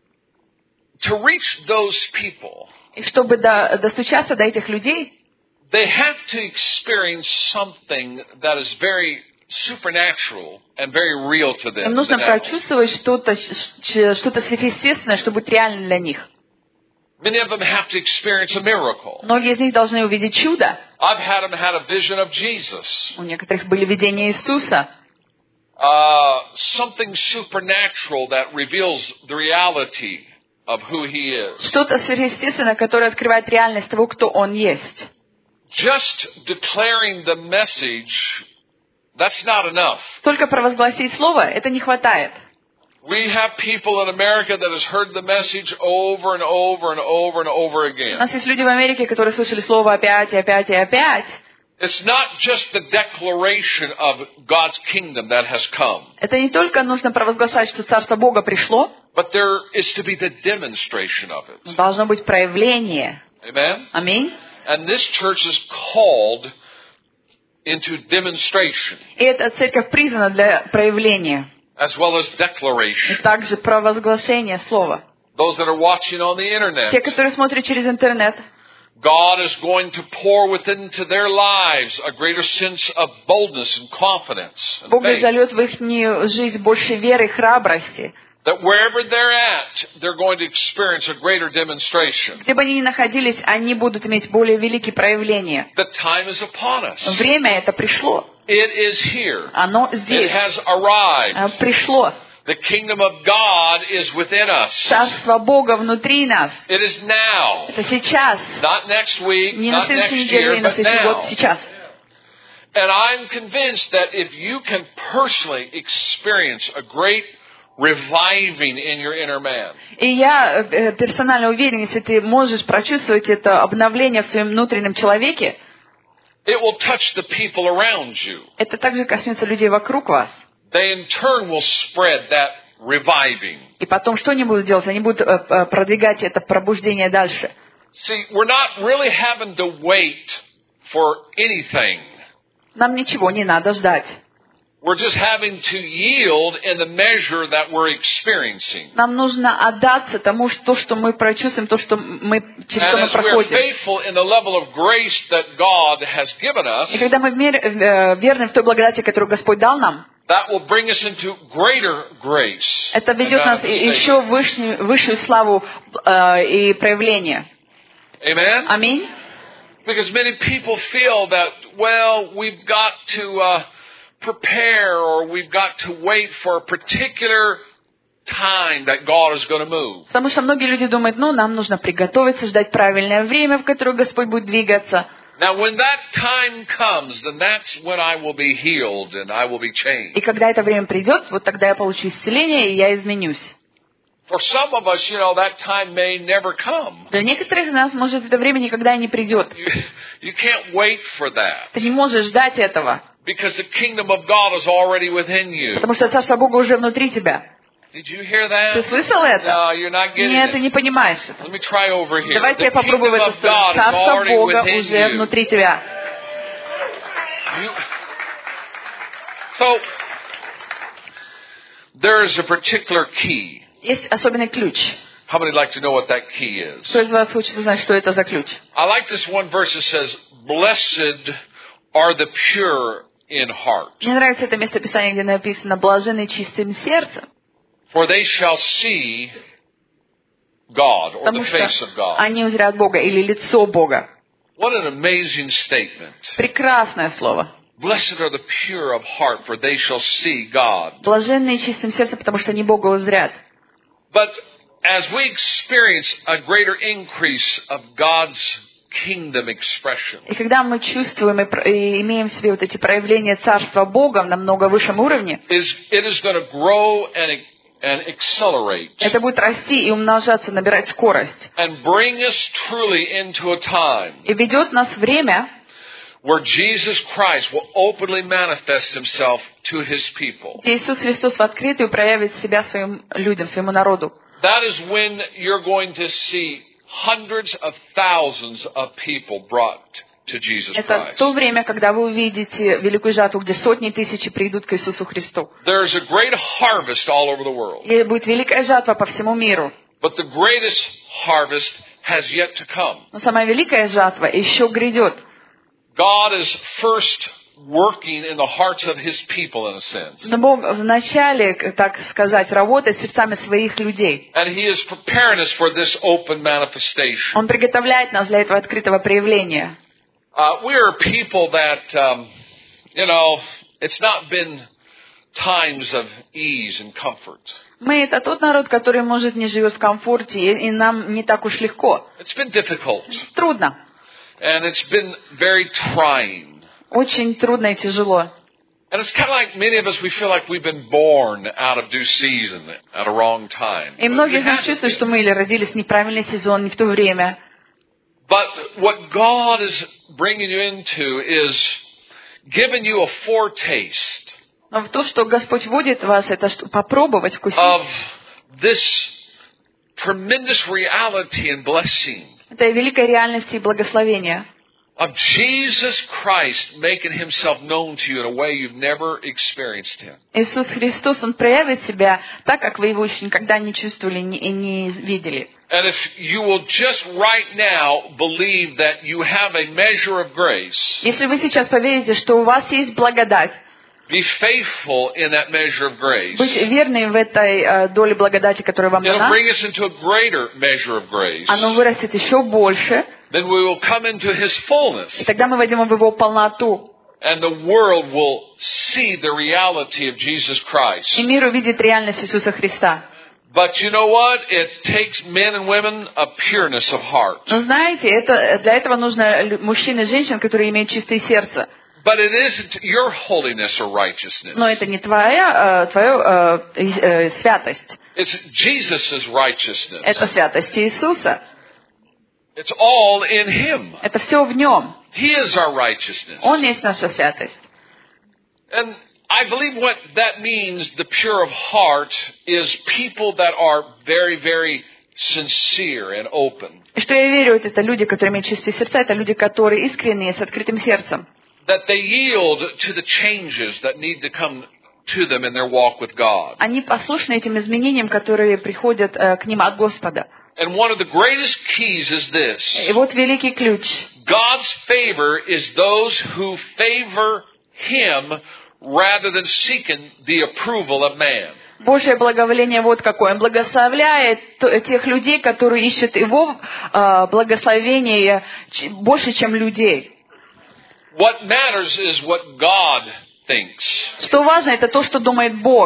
[SPEAKER 3] to reach those people.
[SPEAKER 2] И чтобы до, достучаться до этих людей,
[SPEAKER 3] they have to experience something that is very supernatural and very real to them.
[SPEAKER 2] Им нужно прочувствовать что-то, что-то сверхъестественное, что будет реально для них.
[SPEAKER 3] Many of them have to experience a miracle.
[SPEAKER 2] Многие из них должны увидеть чудо.
[SPEAKER 3] I've had them had a vision of Jesus.
[SPEAKER 2] У некоторых были видения Иисуса.
[SPEAKER 3] Uh, something supernatural that reveals the reality of who He is.
[SPEAKER 2] Что-то сверхъестественное, которое открывает реальность того, кто Он есть.
[SPEAKER 3] Just declaring the message, that's not enough.
[SPEAKER 2] Только провозгласить слово, это не хватает.
[SPEAKER 3] We have people in America that has heard the message over and over and over and over again.
[SPEAKER 2] У нас есть люди в Америке, которые слышали слово опять и опять и опять.
[SPEAKER 3] It's not just the declaration of God's kingdom that has come.
[SPEAKER 2] Это не только нужно провозглашать, что Царство Бога пришло,
[SPEAKER 3] but there is to be the demonstration of it.
[SPEAKER 2] Но должно быть проявление.
[SPEAKER 3] Amen.
[SPEAKER 2] Аминь.
[SPEAKER 3] And this church is called into demonstration.
[SPEAKER 2] И эта церковь призвана для проявления.
[SPEAKER 3] As well as declaration.
[SPEAKER 2] И также провозглашение слова.
[SPEAKER 3] Those that are watching on the internet.
[SPEAKER 2] Те, которые смотрят через интернет.
[SPEAKER 3] God is going to pour within to their lives a greater sense of boldness and confidence and
[SPEAKER 2] Бог
[SPEAKER 3] faith.
[SPEAKER 2] зальет в их жизнь больше веры и храбрости.
[SPEAKER 3] That wherever they're at, they're going to experience a greater demonstration.
[SPEAKER 2] Где бы они ни находились, они будут иметь более великие проявления.
[SPEAKER 3] The time is upon us.
[SPEAKER 2] Время это пришло.
[SPEAKER 3] It is here.
[SPEAKER 2] Оно здесь.
[SPEAKER 3] It has arrived.
[SPEAKER 2] Пришло.
[SPEAKER 3] The kingdom of God is within us.
[SPEAKER 2] Царство Бога внутри нас.
[SPEAKER 3] It is now.
[SPEAKER 2] Это сейчас.
[SPEAKER 3] Not next week,
[SPEAKER 2] не на
[SPEAKER 3] not next
[SPEAKER 2] следующей неделе,
[SPEAKER 3] year,
[SPEAKER 2] не на
[SPEAKER 3] but
[SPEAKER 2] следующий год,
[SPEAKER 3] now.
[SPEAKER 2] сейчас.
[SPEAKER 3] And I'm convinced that if you can personally experience a great reviving in your inner man.
[SPEAKER 2] И я персонально уверен, если ты можешь прочувствовать это обновление в своем внутреннем человеке,
[SPEAKER 3] it will touch the people around you.
[SPEAKER 2] Это также коснется людей вокруг вас.
[SPEAKER 3] They in turn will spread that reviving.
[SPEAKER 2] И потом что они будут делать? Они будут продвигать это пробуждение дальше.
[SPEAKER 3] See, we're not really having to wait for anything.
[SPEAKER 2] Нам ничего не надо ждать.
[SPEAKER 3] We're just having to yield in the measure that we're experiencing.
[SPEAKER 2] Нам нужно отдаться тому, что, что мы прочувствуем, то, что мы, через что мы проходим. И когда мы верны в той благодати, которую Господь дал нам,
[SPEAKER 3] that will bring us into greater grace.
[SPEAKER 2] Это ведет нас еще в высшую, высшую славу э, и проявление.
[SPEAKER 3] Amen.
[SPEAKER 2] Аминь.
[SPEAKER 3] Because many people feel that, well, we've got to uh, prepare or we've got to wait for a particular time that God is going to move.
[SPEAKER 2] Потому что многие люди думают, ну, нам нужно приготовиться, ждать правильное время, в которое Господь будет двигаться.
[SPEAKER 3] Now, when that time comes, then that's when I will be healed and I will be changed.
[SPEAKER 2] И когда это время придет, вот тогда я получу исцеление и я изменюсь.
[SPEAKER 3] For some of us, you know, that time may never come.
[SPEAKER 2] Для некоторых из нас, может, это время никогда не придет.
[SPEAKER 3] You, you can't wait for that.
[SPEAKER 2] Ты не можешь ждать этого.
[SPEAKER 3] Because the kingdom of God is already within you.
[SPEAKER 2] Потому что Царство Бога уже внутри тебя.
[SPEAKER 3] Did you hear that?
[SPEAKER 2] Ты слышал это?
[SPEAKER 3] No, you're not getting
[SPEAKER 2] Нет,
[SPEAKER 3] it.
[SPEAKER 2] ты не понимаешь это.
[SPEAKER 3] Let me try over here.
[SPEAKER 2] Давайте я
[SPEAKER 3] The
[SPEAKER 2] попробую в
[SPEAKER 3] kingdom
[SPEAKER 2] эту
[SPEAKER 3] of
[SPEAKER 2] сторону.
[SPEAKER 3] God is
[SPEAKER 2] Царство
[SPEAKER 3] already
[SPEAKER 2] Бога
[SPEAKER 3] within
[SPEAKER 2] уже
[SPEAKER 3] you.
[SPEAKER 2] внутри тебя.
[SPEAKER 3] You... So, there is a particular key.
[SPEAKER 2] Есть особенный ключ.
[SPEAKER 3] How many like to know what that key is?
[SPEAKER 2] Кто из вас хочет узнать, что это за ключ?
[SPEAKER 3] I like this one verse that says, "Blessed are the pure in heart,
[SPEAKER 2] Мне нравится это местописание, где написано «блаженны чистым сердцем»,
[SPEAKER 3] for they shall see God or
[SPEAKER 2] потому
[SPEAKER 3] the
[SPEAKER 2] что
[SPEAKER 3] face of God."
[SPEAKER 2] они узрят Бога или лицо Бога.
[SPEAKER 3] What an amazing statement.
[SPEAKER 2] Прекрасное слово.
[SPEAKER 3] Blessed are the pure of heart, for they shall see God.
[SPEAKER 2] Блаженные чистым сердцем, потому что они Бога узрят.
[SPEAKER 3] But as we experience a greater increase of God's kingdom expression,
[SPEAKER 2] И когда мы чувствуем и, и имеем в себе вот эти проявления Царства Бога на намного высшем уровне,
[SPEAKER 3] is it is going to grow and and accelerate.
[SPEAKER 2] Это будет расти и умножаться, набирать скорость.
[SPEAKER 3] And bring us truly into a time.
[SPEAKER 2] И ведет нас время,
[SPEAKER 3] where Jesus Christ will openly manifest himself to his people.
[SPEAKER 2] где Иисус Христос в открытую проявит себя своим людям, своему народу.
[SPEAKER 3] That is when you're going to see hundreds of thousands of people brought to Jesus
[SPEAKER 2] Это
[SPEAKER 3] Christ.
[SPEAKER 2] то время, когда вы увидите великую жатву, где сотни тысяч придут к Иисусу Христу.
[SPEAKER 3] There is a great harvest all over the world.
[SPEAKER 2] И будет великая жатва по всему миру.
[SPEAKER 3] But the greatest harvest has yet to come.
[SPEAKER 2] Но самая великая жатва еще грядет.
[SPEAKER 3] God is first working in the hearts of his people in a sense.
[SPEAKER 2] Но Бог вначале, так сказать, работает сердцами своих людей.
[SPEAKER 3] And he is preparing us for this open manifestation.
[SPEAKER 2] Он приготовляет нас для этого открытого проявления.
[SPEAKER 3] Uh, we are people that, um, you know, it's not been times of ease and comfort.
[SPEAKER 2] Мы это тот народ, который, может, не живет в комфорте, и, и нам не так уж легко.
[SPEAKER 3] It's been difficult.
[SPEAKER 2] Трудно.
[SPEAKER 3] And it's been very trying.
[SPEAKER 2] Очень трудно и тяжело.
[SPEAKER 3] And it's kind of like many of us, we feel like we've been born out of due season at a wrong time.
[SPEAKER 2] И многие из нас чувствуют, что мы или родились в неправильный сезон, не в то время.
[SPEAKER 3] But what God is bringing you into is giving you a foretaste.
[SPEAKER 2] Но в то, что Господь вводит вас, это попробовать вкусить.
[SPEAKER 3] Of this tremendous reality and blessing.
[SPEAKER 2] Это великая реальность и благословение.
[SPEAKER 3] Of Jesus Christ making himself known to you in a way you've never experienced him.
[SPEAKER 2] Иисус Христос, Он проявит себя так, как вы его еще никогда не чувствовали и не видели.
[SPEAKER 3] And if you will just right now believe that you have a measure of grace.
[SPEAKER 2] Если вы сейчас поверите, что у вас есть благодать,
[SPEAKER 3] be faithful in that measure of grace.
[SPEAKER 2] Быть верны в этой uh, доле благодати, которая вам дана.
[SPEAKER 3] It'll bring us into a greater measure of grace.
[SPEAKER 2] Оно вырастет еще больше.
[SPEAKER 3] Then we will come into his fullness.
[SPEAKER 2] И тогда мы войдем в его полноту.
[SPEAKER 3] And the world will see the reality of Jesus Christ.
[SPEAKER 2] И мир увидит реальность Иисуса Христа.
[SPEAKER 3] But you know what? It takes men and women a pureness of heart.
[SPEAKER 2] Но знаете, это, для этого нужно мужчин и женщин, которые имеют чистое сердце.
[SPEAKER 3] But it isn't your holiness or righteousness.
[SPEAKER 2] Но это не твоя, твоя э, э, святость.
[SPEAKER 3] It's Jesus' righteousness.
[SPEAKER 2] Это святость Иисуса.
[SPEAKER 3] It's all in Him.
[SPEAKER 2] Это все в Нем.
[SPEAKER 3] He is our righteousness.
[SPEAKER 2] Он есть наша святость.
[SPEAKER 3] And I believe what that means, the pure of heart, is people that are very, very sincere and open.
[SPEAKER 2] И что я верю, это люди, которые имеют чистые сердца, это люди, которые искренние, с открытым сердцем.
[SPEAKER 3] That they yield to the changes that need to come to them in their walk with God.
[SPEAKER 2] Они послушны этим изменениям, которые приходят uh, к ним от Господа.
[SPEAKER 3] And one of the greatest keys is this.
[SPEAKER 2] И вот великий ключ.
[SPEAKER 3] God's favor is those who favor Him rather than seeking the approval of man.
[SPEAKER 2] Божье благоволение вот какое. Он благословляет тех людей, которые ищут Его uh, благословение больше, чем людей.
[SPEAKER 3] What matters is what God thinks.
[SPEAKER 2] Что важно, это то, что думает Бог.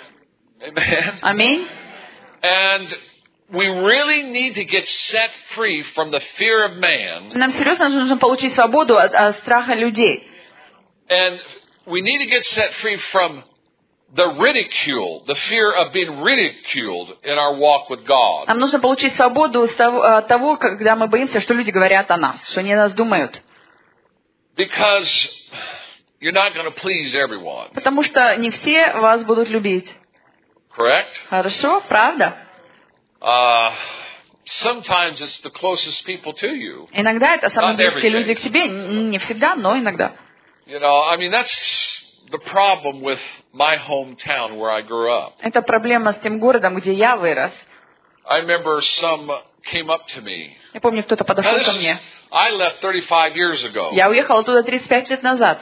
[SPEAKER 3] Аминь. And we really need to get set free from the fear of man.
[SPEAKER 2] Нам серьезно нужно получить свободу от, от страха людей.
[SPEAKER 3] And we need to get set free from the ridicule, the fear of being ridiculed in our walk with God.
[SPEAKER 2] Нам нужно получить свободу от того, когда мы боимся, что люди говорят о нас, что они о нас думают.
[SPEAKER 3] Because you're not going to please everyone.
[SPEAKER 2] Потому что не все вас будут любить.
[SPEAKER 3] Correct?
[SPEAKER 2] Хорошо, правда?
[SPEAKER 3] Uh, sometimes it's the closest people to you.
[SPEAKER 2] Иногда это самые близкие люди к тебе, не всегда, но иногда.
[SPEAKER 3] You know, I mean, that's the problem with my hometown where I grew up.
[SPEAKER 2] Это проблема с тем городом, где я вырос.
[SPEAKER 3] I remember some came up to me.
[SPEAKER 2] Я помню, кто-то подошел ко мне.
[SPEAKER 3] I left thirty-five years ago.
[SPEAKER 2] Я уехала туда тридцать пять лет назад.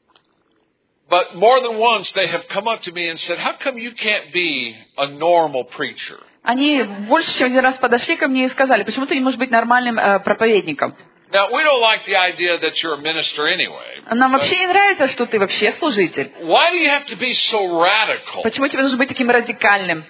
[SPEAKER 3] But more than once they have come up to me and said, "How come you can't be a normal preacher?"
[SPEAKER 2] Они больше, чем один раз подошли ко мне и сказали, почему ты не можешь быть нормальным э, проповедником?
[SPEAKER 3] Now, we don't like the idea that you're a minister anyway.
[SPEAKER 2] Нам вообще не нравится, что ты вообще служитель.
[SPEAKER 3] Why do you have to be so radical?
[SPEAKER 2] Почему тебе нужно быть таким радикальным?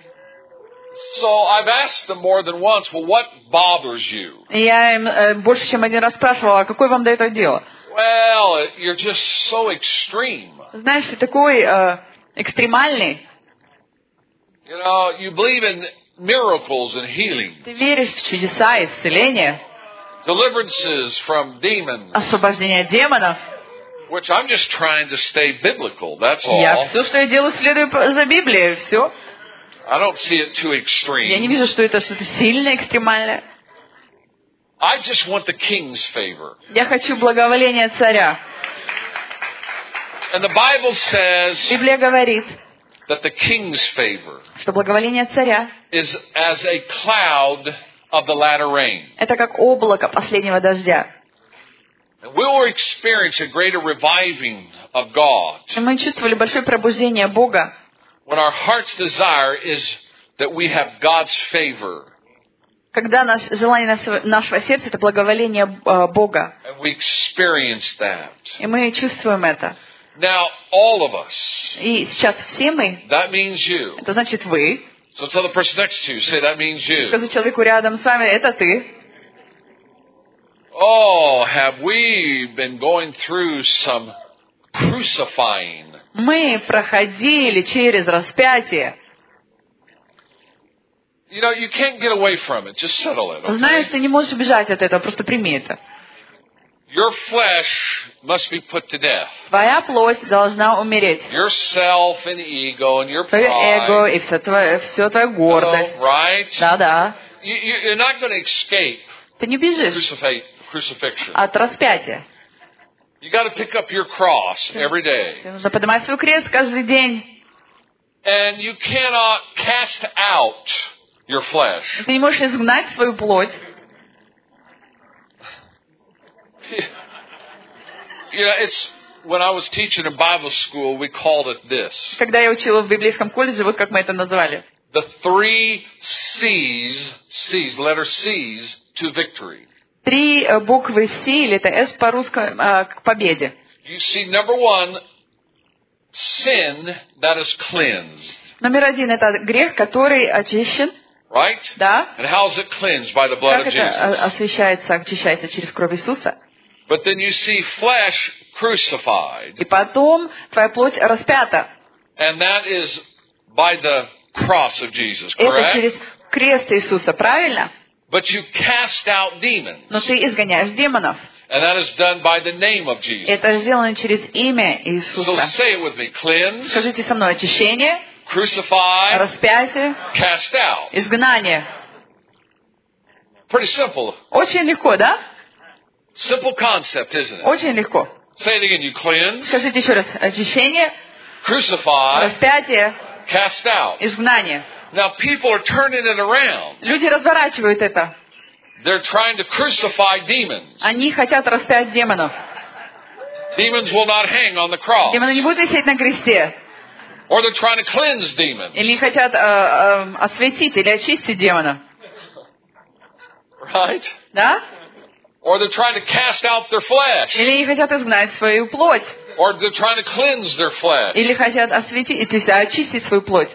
[SPEAKER 3] So I've asked them more than once, well, what bothers you?
[SPEAKER 2] Я им э, больше, чем один раз спрашивала, а какое вам до этого дело?
[SPEAKER 3] Well, you're just so extreme.
[SPEAKER 2] Знаешь, ты такой э, экстремальный.
[SPEAKER 3] You know, you believe in miracles and healing.
[SPEAKER 2] Ты веришь в чудеса, исцеление.
[SPEAKER 3] Deliverances from demons.
[SPEAKER 2] Освобождение демонов.
[SPEAKER 3] Which I'm just trying to stay biblical, that's all.
[SPEAKER 2] Я все, что я делаю, следую за Библией, все.
[SPEAKER 3] I don't see it too extreme.
[SPEAKER 2] Я не вижу, что это что-то сильное, экстремальное.
[SPEAKER 3] I just want the king's favor.
[SPEAKER 2] Я хочу благоволения царя.
[SPEAKER 3] And the Bible says
[SPEAKER 2] Библия говорит,
[SPEAKER 3] that the king's favor
[SPEAKER 2] что благоволение царя
[SPEAKER 3] is as a cloud of the latter rain.
[SPEAKER 2] Это как облако последнего дождя.
[SPEAKER 3] And we will experience a greater reviving of God.
[SPEAKER 2] И мы чувствовали большое пробуждение Бога.
[SPEAKER 3] When our heart's desire is that we have God's favor.
[SPEAKER 2] Когда наше желание нашего, нашего сердца это благоволение uh, Бога.
[SPEAKER 3] And we experience that.
[SPEAKER 2] И мы чувствуем это.
[SPEAKER 3] Now, all of us.
[SPEAKER 2] И сейчас все мы.
[SPEAKER 3] That means you.
[SPEAKER 2] Это значит вы.
[SPEAKER 3] So tell the person next to you, say that means you.
[SPEAKER 2] Скажи человеку рядом с вами, это ты.
[SPEAKER 3] Oh, have we been going through some crucifying?
[SPEAKER 2] Мы проходили через распятие.
[SPEAKER 3] You know, you can't get away from it. Just settle it. Okay?
[SPEAKER 2] Знаешь, ты не можешь убежать от этого, просто прими это.
[SPEAKER 3] Your flesh must be put to death.
[SPEAKER 2] Твоя плоть должна умереть.
[SPEAKER 3] Yourself and ego and your
[SPEAKER 2] Твое
[SPEAKER 3] pride.
[SPEAKER 2] эго и все твое, все твоя гордость.
[SPEAKER 3] Hello, right?
[SPEAKER 2] Да-да.
[SPEAKER 3] You, you, you're not going to escape
[SPEAKER 2] Ты не бежишь
[SPEAKER 3] crucifixion.
[SPEAKER 2] от распятия.
[SPEAKER 3] You got to pick up your cross every day.
[SPEAKER 2] Тебе нужно поднимать свой крест каждый день.
[SPEAKER 3] And you cannot cast out your flesh.
[SPEAKER 2] Ты не можешь изгнать свою плоть.
[SPEAKER 3] You know, it's when I was teaching in Bible school, we called it this.
[SPEAKER 2] Когда я учила в библейском колледже, вот как мы это назвали.
[SPEAKER 3] The three C's, C's, letter C's to victory.
[SPEAKER 2] Три буквы С, или это С по-русски, к победе.
[SPEAKER 3] You see, number one, sin that is cleansed.
[SPEAKER 2] Номер один – это грех, который очищен.
[SPEAKER 3] Right?
[SPEAKER 2] Да.
[SPEAKER 3] And how is it cleansed? By the blood
[SPEAKER 2] как
[SPEAKER 3] of Jesus.
[SPEAKER 2] Как это освящается, очищается через кровь Иисуса?
[SPEAKER 3] But then you see flesh crucified.
[SPEAKER 2] И потом твоя плоть распята.
[SPEAKER 3] And that is by the cross of Jesus, correct?
[SPEAKER 2] Это через крест Иисуса, правильно?
[SPEAKER 3] But you cast out demons.
[SPEAKER 2] Но ты изгоняешь демонов.
[SPEAKER 3] And that is done by the name of Jesus.
[SPEAKER 2] Это сделано через имя Иисуса.
[SPEAKER 3] So say it with me. Cleanse.
[SPEAKER 2] Скажите со мной: очищение,
[SPEAKER 3] crucify,
[SPEAKER 2] распятие,
[SPEAKER 3] cast out.
[SPEAKER 2] изгнание.
[SPEAKER 3] Pretty simple.
[SPEAKER 2] Очень легко, да?
[SPEAKER 3] Simple concept, isn't it?
[SPEAKER 2] Очень легко.
[SPEAKER 3] Say it again. You cleanse.
[SPEAKER 2] Скажите еще раз. Очищение,
[SPEAKER 3] crucify,
[SPEAKER 2] распятие,
[SPEAKER 3] cast out.
[SPEAKER 2] изгнание.
[SPEAKER 3] Now people are turning it around.
[SPEAKER 2] Люди разворачивают это.
[SPEAKER 3] They're trying to crucify demons.
[SPEAKER 2] Они хотят распять демонов.
[SPEAKER 3] Demons will not hang on the cross.
[SPEAKER 2] Демоны не будут висеть на кресте.
[SPEAKER 3] Or they're trying to cleanse demons.
[SPEAKER 2] Или хотят э, э, осветить или очистить демона.
[SPEAKER 3] Right?
[SPEAKER 2] Да?
[SPEAKER 3] Or they're trying to cast out their flesh.
[SPEAKER 2] Или они хотят изгнать свою плоть.
[SPEAKER 3] Or they're trying to cleanse their flesh.
[SPEAKER 2] Или хотят осветить, то есть очистить свою плоть.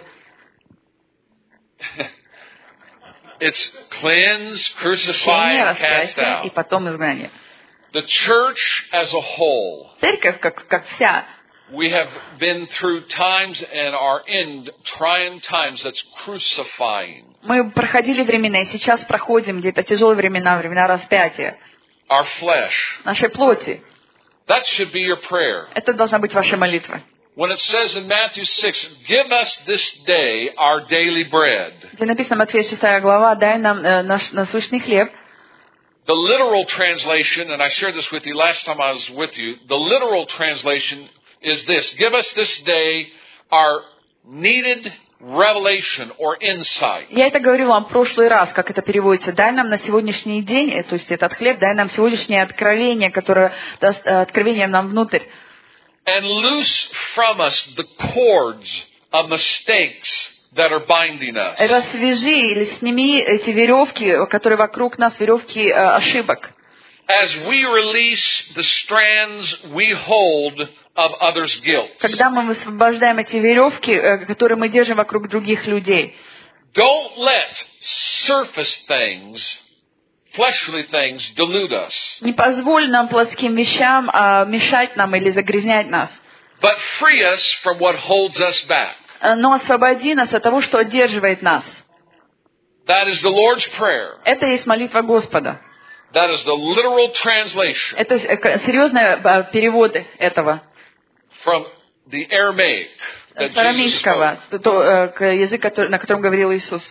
[SPEAKER 3] It's cleanse, crucify, and cast out.
[SPEAKER 2] И потом изгнание.
[SPEAKER 3] The church as a whole.
[SPEAKER 2] Церковь как, как вся.
[SPEAKER 3] We have been through times and are in trying times that's crucifying.
[SPEAKER 2] Мы проходили времена, и сейчас проходим где-то тяжелые времена, времена распятия.
[SPEAKER 3] Our flesh.
[SPEAKER 2] Нашей плоти.
[SPEAKER 3] That should be your prayer.
[SPEAKER 2] Это должна быть ваша молитва.
[SPEAKER 3] When it says in Matthew six, give us this day our daily bread.
[SPEAKER 2] Где написано Матфея шестая глава, дай нам э, наш насущный хлеб.
[SPEAKER 3] The literal translation, and I shared this with you last time I was with you, the literal translation is this: give us this day our needed revelation or insight.
[SPEAKER 2] Я это говорила вам в прошлый раз, как это переводится. Дай нам на сегодняшний день, то есть этот хлеб, дай нам сегодняшнее откровение, которое даст откровение нам внутрь.
[SPEAKER 3] And loose from us the cords of mistakes that are binding us.
[SPEAKER 2] Развяжи или сними эти веревки, которые вокруг нас, веревки ошибок.
[SPEAKER 3] As we release the strands we hold of others' guilt.
[SPEAKER 2] Когда мы высвобождаем эти веревки, которые мы держим вокруг других людей.
[SPEAKER 3] Don't let surface things, fleshly things, delude us.
[SPEAKER 2] Не позволь нам плотским вещам а, мешать нам или загрязнять нас.
[SPEAKER 3] But free us from what holds us back.
[SPEAKER 2] Но освободи нас от того, что одерживает нас.
[SPEAKER 3] That is the Lord's prayer.
[SPEAKER 2] Это есть молитва Господа.
[SPEAKER 3] That is the literal translation.
[SPEAKER 2] Это серьезный перевод этого.
[SPEAKER 3] From the Aramaic.
[SPEAKER 2] С арамейского, язык, на котором говорил Иисус.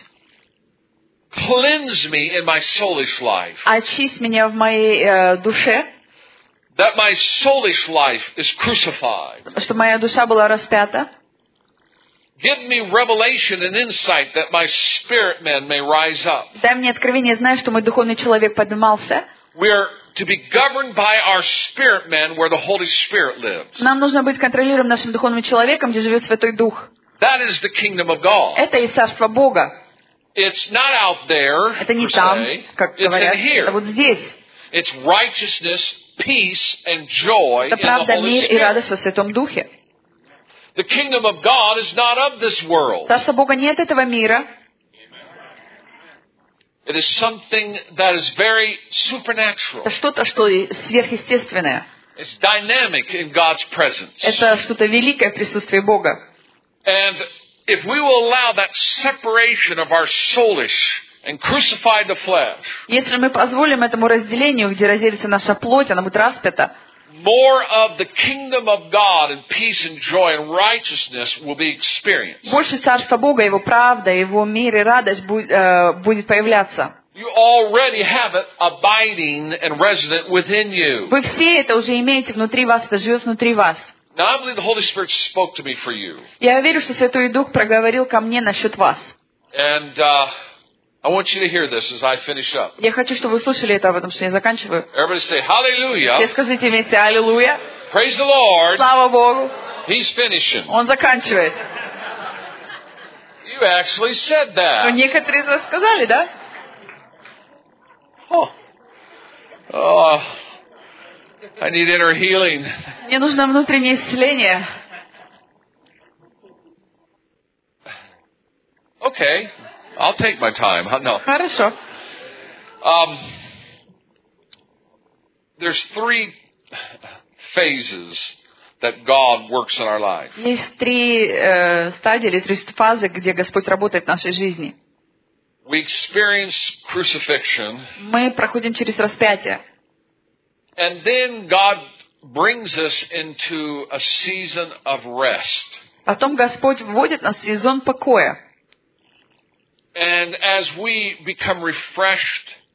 [SPEAKER 3] Cleanse me in my soulish life.
[SPEAKER 2] Очисть меня в моей э, душе.
[SPEAKER 3] That my soulish life is crucified.
[SPEAKER 2] Чтобы моя душа была распята.
[SPEAKER 3] Give me revelation and insight that my spirit man may rise up.
[SPEAKER 2] Дай мне откровение, знай, что мой духовный человек поднимался.
[SPEAKER 3] We are to be governed by our spirit man where the Holy Spirit lives.
[SPEAKER 2] Нам нужно быть контролируемым нашим духовным человеком, где живет Святой Дух.
[SPEAKER 3] That is the kingdom of God.
[SPEAKER 2] Это и царство Бога.
[SPEAKER 3] It's not out there,
[SPEAKER 2] это не
[SPEAKER 3] per
[SPEAKER 2] там,
[SPEAKER 3] se.
[SPEAKER 2] как
[SPEAKER 3] It's
[SPEAKER 2] говорят,
[SPEAKER 3] in here.
[SPEAKER 2] это вот здесь.
[SPEAKER 3] It's righteousness, peace, and joy
[SPEAKER 2] это
[SPEAKER 3] in
[SPEAKER 2] правда,
[SPEAKER 3] the Holy
[SPEAKER 2] мир
[SPEAKER 3] Spirit.
[SPEAKER 2] и радость во Святом Духе.
[SPEAKER 3] The kingdom of God is not of this world.
[SPEAKER 2] Царство Бога нет этого мира.
[SPEAKER 3] It is something that is very supernatural.
[SPEAKER 2] Это что-то, что сверхъестественное.
[SPEAKER 3] It's dynamic in God's presence.
[SPEAKER 2] Это что-то великое в присутствии Бога.
[SPEAKER 3] And if we will allow that separation of our soulish and crucify the flesh,
[SPEAKER 2] если мы позволим этому разделению, где разделится наша плоть, она будет распята,
[SPEAKER 3] more of the kingdom of God and peace and joy and righteousness will be experienced.
[SPEAKER 2] Больше царства Бога, Его правда, Его мир и радость будет, э, будет появляться.
[SPEAKER 3] You already have it abiding and resident within you.
[SPEAKER 2] Вы все это уже имеете внутри вас, это живет внутри вас.
[SPEAKER 3] Now I believe the Holy Spirit spoke to me for you.
[SPEAKER 2] Я верю, что Святой Дух проговорил ко мне насчет вас.
[SPEAKER 3] And uh, I want you to hear this as I finish up.
[SPEAKER 2] Я хочу, чтобы вы слушали это, потому что я заканчиваю.
[SPEAKER 3] Everybody say hallelujah.
[SPEAKER 2] Все скажите вместе аллилуйя.
[SPEAKER 3] Praise the Lord.
[SPEAKER 2] Слава Богу.
[SPEAKER 3] He's finishing.
[SPEAKER 2] Он заканчивает.
[SPEAKER 3] You actually said that.
[SPEAKER 2] Но некоторые из вас сказали, да?
[SPEAKER 3] Oh. Oh. I need inner healing.
[SPEAKER 2] Мне нужно внутреннее исцеление.
[SPEAKER 3] Okay. I'll take my time. No.
[SPEAKER 2] Хорошо.
[SPEAKER 3] Um, there's three phases that God works in our life.
[SPEAKER 2] Есть три э, стадии или три фазы, где Господь работает в нашей жизни.
[SPEAKER 3] We experience crucifixion.
[SPEAKER 2] Мы проходим через распятие.
[SPEAKER 3] And then God brings us into a season of rest.
[SPEAKER 2] Потом Господь вводит нас в сезон покоя.
[SPEAKER 3] And as we become refreshed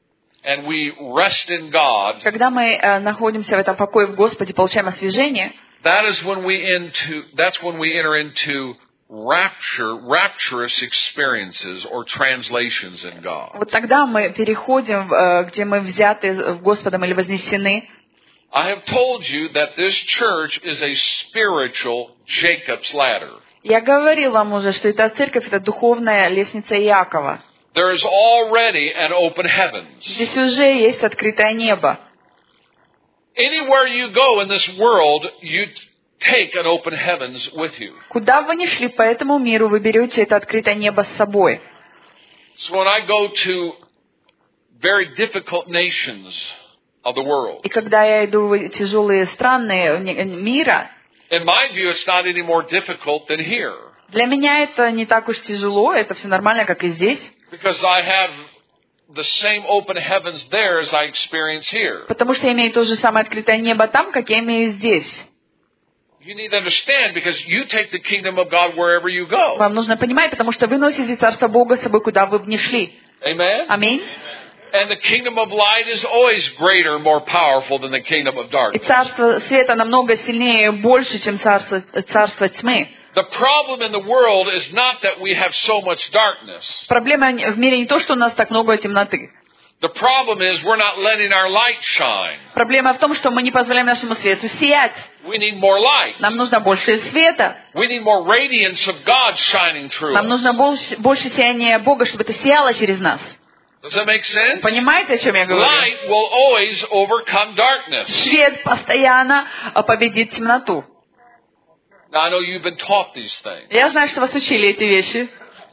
[SPEAKER 3] and we rest in God,
[SPEAKER 2] когда мы uh, находимся в этом покое в Господе, получаем освежение,
[SPEAKER 3] that is when we into that's when we enter into rapture, rapturous experiences or translations in God.
[SPEAKER 2] Вот тогда мы переходим, uh, где мы взяты в Господом или вознесены.
[SPEAKER 3] I have told you that this church is a spiritual Jacob's ladder.
[SPEAKER 2] Я говорил вам уже, что эта церковь — это духовная лестница Иакова.
[SPEAKER 3] There is already an open heavens.
[SPEAKER 2] Здесь уже есть открытое небо.
[SPEAKER 3] Anywhere you go in this world, you take an open heavens with you.
[SPEAKER 2] Куда бы вы ни шли по этому миру, вы берете это открытое небо с собой.
[SPEAKER 3] So when I go to very difficult nations of the world,
[SPEAKER 2] и когда я иду в тяжелые страны мира,
[SPEAKER 3] in my view, it's not any more difficult than here.
[SPEAKER 2] Для меня это не так уж тяжело, это все нормально, как и здесь.
[SPEAKER 3] Because I have the same open heavens there as I experience here.
[SPEAKER 2] Потому что я имею то же самое открытое небо там, как я имею здесь.
[SPEAKER 3] You need to understand because you take the kingdom of God wherever you go.
[SPEAKER 2] Вам нужно понимать, потому что вы носите царство Бога с собой, куда вы бы ни шли.
[SPEAKER 3] Amen.
[SPEAKER 2] Аминь.
[SPEAKER 3] And the kingdom of light is always greater, more powerful than the kingdom of darkness.
[SPEAKER 2] И царство света намного сильнее, больше, чем царство, царство тьмы.
[SPEAKER 3] The problem in the world is not that we have so much darkness.
[SPEAKER 2] Проблема в мире не то, что у нас так много темноты.
[SPEAKER 3] The problem is we're not letting our light shine.
[SPEAKER 2] Проблема в том, что мы не позволяем нашему свету сиять.
[SPEAKER 3] We need more light.
[SPEAKER 2] Нам нужно больше света.
[SPEAKER 3] We need more radiance of God shining through
[SPEAKER 2] Нам
[SPEAKER 3] us.
[SPEAKER 2] нужно больше, больше сияния Бога, чтобы это сияло через нас.
[SPEAKER 3] Does that make sense?
[SPEAKER 2] Понимаете, о чем я говорю?
[SPEAKER 3] Light will always overcome darkness.
[SPEAKER 2] Свет постоянно победит темноту.
[SPEAKER 3] Now, I know you've been taught these things.
[SPEAKER 2] Я знаю, что вас учили эти вещи.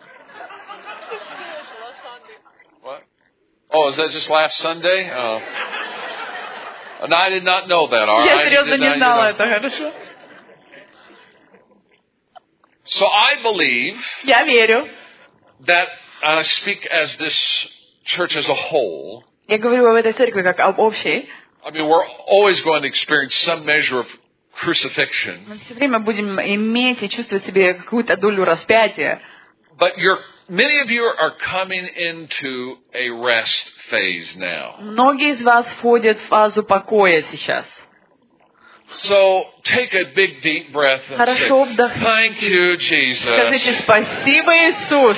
[SPEAKER 3] What? Oh, is that just last Sunday? Oh. And I did not know that, all right?
[SPEAKER 2] Я серьезно не знала это, хорошо.
[SPEAKER 3] So I believe
[SPEAKER 2] Я верю.
[SPEAKER 3] that, and I speak as this church as a whole.
[SPEAKER 2] Я говорю об этой церкви как об общей.
[SPEAKER 3] I mean, we're always going to experience some measure of crucifixion.
[SPEAKER 2] Мы все время будем иметь и чувствовать в себе какую-то долю распятия.
[SPEAKER 3] But you're, many of you are coming into a rest phase now.
[SPEAKER 2] Многие из вас входят в фазу покоя сейчас.
[SPEAKER 3] So take a big deep breath and
[SPEAKER 2] Хорошо
[SPEAKER 3] say,
[SPEAKER 2] вдохните.
[SPEAKER 3] thank you, Jesus.
[SPEAKER 2] Скажите спасибо, Иисус.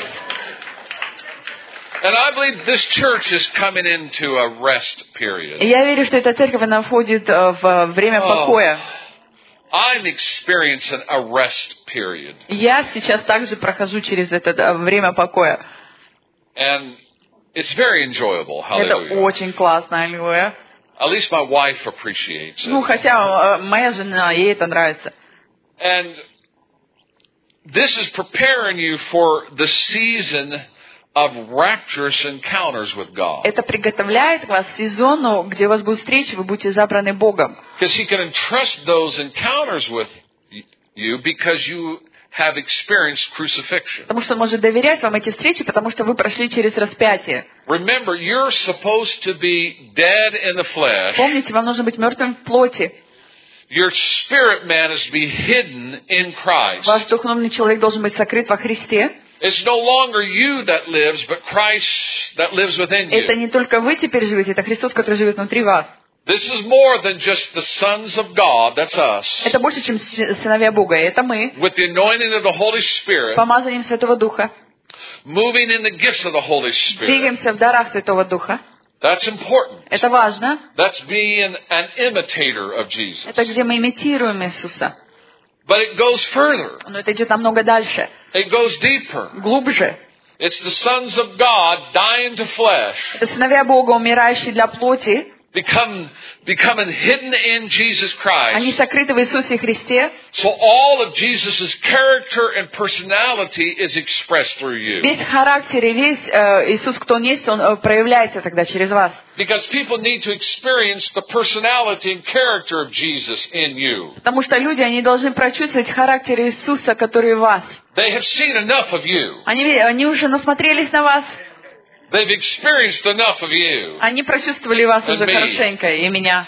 [SPEAKER 3] And I believe this church is coming into a rest period.
[SPEAKER 2] И я верю, что эта церковь, она входит в время покоя.
[SPEAKER 3] I'm experiencing a rest period.
[SPEAKER 2] Я сейчас также прохожу через это время покоя.
[SPEAKER 3] And it's very enjoyable. Hallelujah.
[SPEAKER 2] Это очень классно, аллилуйя.
[SPEAKER 3] At least my wife appreciates it.
[SPEAKER 2] Ну, хотя моя жена, ей это нравится.
[SPEAKER 3] And this is preparing you for the season of rapturous encounters with God.
[SPEAKER 2] Это приготовляет вас к сезону, где у вас будут встречи, вы будете забраны Богом.
[SPEAKER 3] Because He can entrust those encounters with you because you have experienced crucifixion.
[SPEAKER 2] Потому что Он может доверять вам эти встречи, потому что вы прошли через распятие.
[SPEAKER 3] Remember, you're supposed to be dead in the flesh.
[SPEAKER 2] Помните, вам нужно быть мертвым в плоти.
[SPEAKER 3] Your spirit man is to be hidden in Christ.
[SPEAKER 2] Ваш духовный человек должен быть сокрыт во Христе.
[SPEAKER 3] It's no longer you that lives, but Christ that lives within you.
[SPEAKER 2] Это не только вы теперь живете, это Христос, который живет внутри вас.
[SPEAKER 3] This is more than just the sons of God, that's us.
[SPEAKER 2] Это больше, чем сыновья Бога, и это мы.
[SPEAKER 3] With the anointing of the Holy Spirit.
[SPEAKER 2] Помазанием Святого Духа.
[SPEAKER 3] Moving in the gifts of the Holy Spirit.
[SPEAKER 2] Двигаемся в дарах Святого Духа.
[SPEAKER 3] That's important.
[SPEAKER 2] Это важно.
[SPEAKER 3] That's being an imitator of Jesus.
[SPEAKER 2] Это где мы имитируем Иисуса.
[SPEAKER 3] But it goes further.
[SPEAKER 2] Но это идет намного дальше.
[SPEAKER 3] It goes deeper.
[SPEAKER 2] Глубже.
[SPEAKER 3] It's the sons of God dying to flesh.
[SPEAKER 2] Это сыновья Бога, умирающие для плоти.
[SPEAKER 3] Become, becoming hidden in Jesus Christ.
[SPEAKER 2] Они сокрыты в Иисусе Христе.
[SPEAKER 3] So all of Jesus' character and personality is expressed through you.
[SPEAKER 2] Весь характер и весь э, Иисус, кто Он есть, Он э, проявляется тогда через вас.
[SPEAKER 3] Because people need to experience the personality and character of Jesus in you.
[SPEAKER 2] Потому что люди, они должны прочувствовать характер Иисуса, который в вас.
[SPEAKER 3] They have seen enough of you.
[SPEAKER 2] Они, они уже насмотрелись на вас.
[SPEAKER 3] They've experienced enough of you.
[SPEAKER 2] Они прочувствовали вас уже
[SPEAKER 3] me.
[SPEAKER 2] хорошенько, и меня.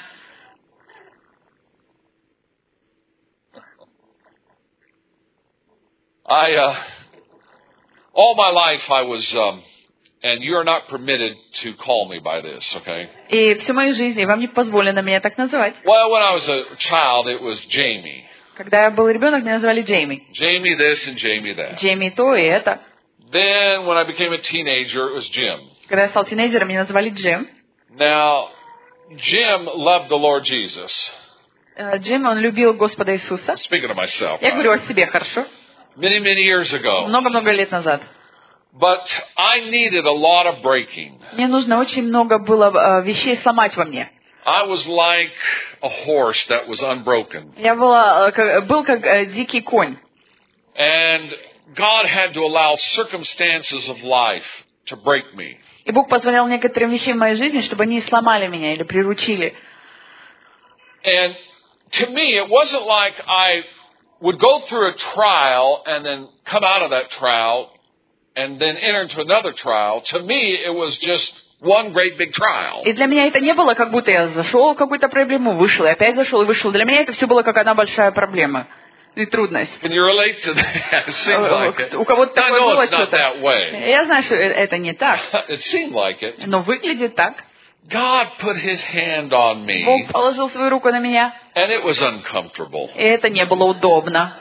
[SPEAKER 3] I, uh, all my life I was um, And you are not permitted to call me by this, okay?
[SPEAKER 2] И всю мою жизнь вам не позволено меня так называть.
[SPEAKER 3] Well, when I was a child, it was Jamie.
[SPEAKER 2] Когда я был ребенок, меня называли Джейми.
[SPEAKER 3] Jamie this and Jamie that.
[SPEAKER 2] Джейми то и это.
[SPEAKER 3] Then, when I became a teenager, it was Jim.
[SPEAKER 2] Когда я стал тинейджером, меня называли Джим.
[SPEAKER 3] Now, Jim loved the Lord Jesus.
[SPEAKER 2] Джим, он любил Господа Иисуса.
[SPEAKER 3] Speaking of myself.
[SPEAKER 2] Я говорю о себе, хорошо?
[SPEAKER 3] Many, many years ago.
[SPEAKER 2] Много-много лет назад.
[SPEAKER 3] But I needed a lot of breaking.
[SPEAKER 2] Мне нужно очень много было вещей сломать во мне.
[SPEAKER 3] I was like a horse that was unbroken.
[SPEAKER 2] Я была, был как дикий конь.
[SPEAKER 3] And God had to allow circumstances of life to break me.
[SPEAKER 2] И Бог позволял некоторым вещам в моей жизни, чтобы они сломали меня или приручили.
[SPEAKER 3] And to me, it wasn't like I would go through a trial and then come out of that trial and then enter into another trial. To me, it was just one great big trial.
[SPEAKER 2] И для меня это не было, как будто я зашел в какую-то проблему, вышел, и опять зашел и вышел. Для меня это все было как одна большая проблема и трудность.
[SPEAKER 3] Can you relate to that? It seems like it.
[SPEAKER 2] У кого-то такое было что-то. Я знаю, что это не так.
[SPEAKER 3] It seemed like it.
[SPEAKER 2] Но выглядит так.
[SPEAKER 3] God put His hand on me.
[SPEAKER 2] Бог положил свою руку на меня.
[SPEAKER 3] And it was uncomfortable.
[SPEAKER 2] И это не было удобно.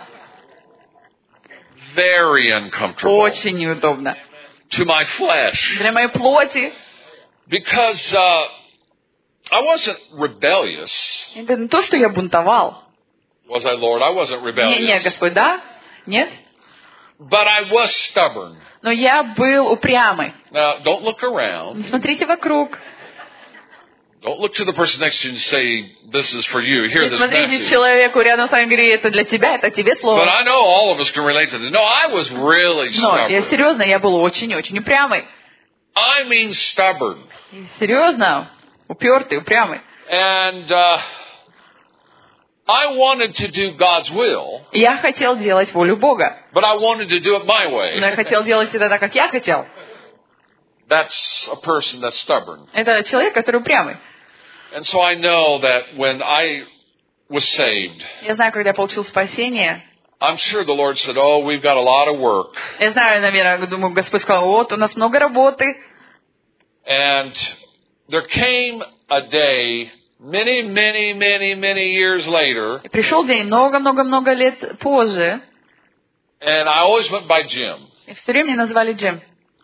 [SPEAKER 3] Very uncomfortable.
[SPEAKER 2] Очень неудобно.
[SPEAKER 3] To my flesh.
[SPEAKER 2] Для моей плоти.
[SPEAKER 3] Because uh, I wasn't rebellious.
[SPEAKER 2] Это не то, что я бунтовал.
[SPEAKER 3] Was I, Lord? I wasn't rebellious.
[SPEAKER 2] Не, не, Господь, да? Нет?
[SPEAKER 3] But I was stubborn.
[SPEAKER 2] Но я был упрямый.
[SPEAKER 3] Now, don't look around.
[SPEAKER 2] Не смотрите вокруг.
[SPEAKER 3] Don't look to the person next to you and say, this is for you. Hear this message.
[SPEAKER 2] Смотрите человеку рядом с вами и говорите, это для тебя, это тебе слово.
[SPEAKER 3] But I know all of us can relate to this. No, I was really stubborn.
[SPEAKER 2] Но я серьезно, я был очень-очень упрямый.
[SPEAKER 3] I mean stubborn.
[SPEAKER 2] Серьезно, упертый, упрямый.
[SPEAKER 3] And uh, I wanted to do God's will.
[SPEAKER 2] Я хотел делать волю Бога.
[SPEAKER 3] But I wanted to do it my way.
[SPEAKER 2] Но я хотел делать это так, как я хотел.
[SPEAKER 3] That's a person that's stubborn.
[SPEAKER 2] Это человек, который упрямый.
[SPEAKER 3] And so I know that when I was saved,
[SPEAKER 2] я знаю, когда я получил спасение,
[SPEAKER 3] I'm sure the Lord said, "Oh, we've got a lot of work."
[SPEAKER 2] Я знаю, наверное, думаю, Господь сказал, вот у нас много работы.
[SPEAKER 3] And there came a day, many, many, many, many years later.
[SPEAKER 2] И пришел день много-много-много лет позже.
[SPEAKER 3] And I always went by Jim.
[SPEAKER 2] И все время меня называли Джим.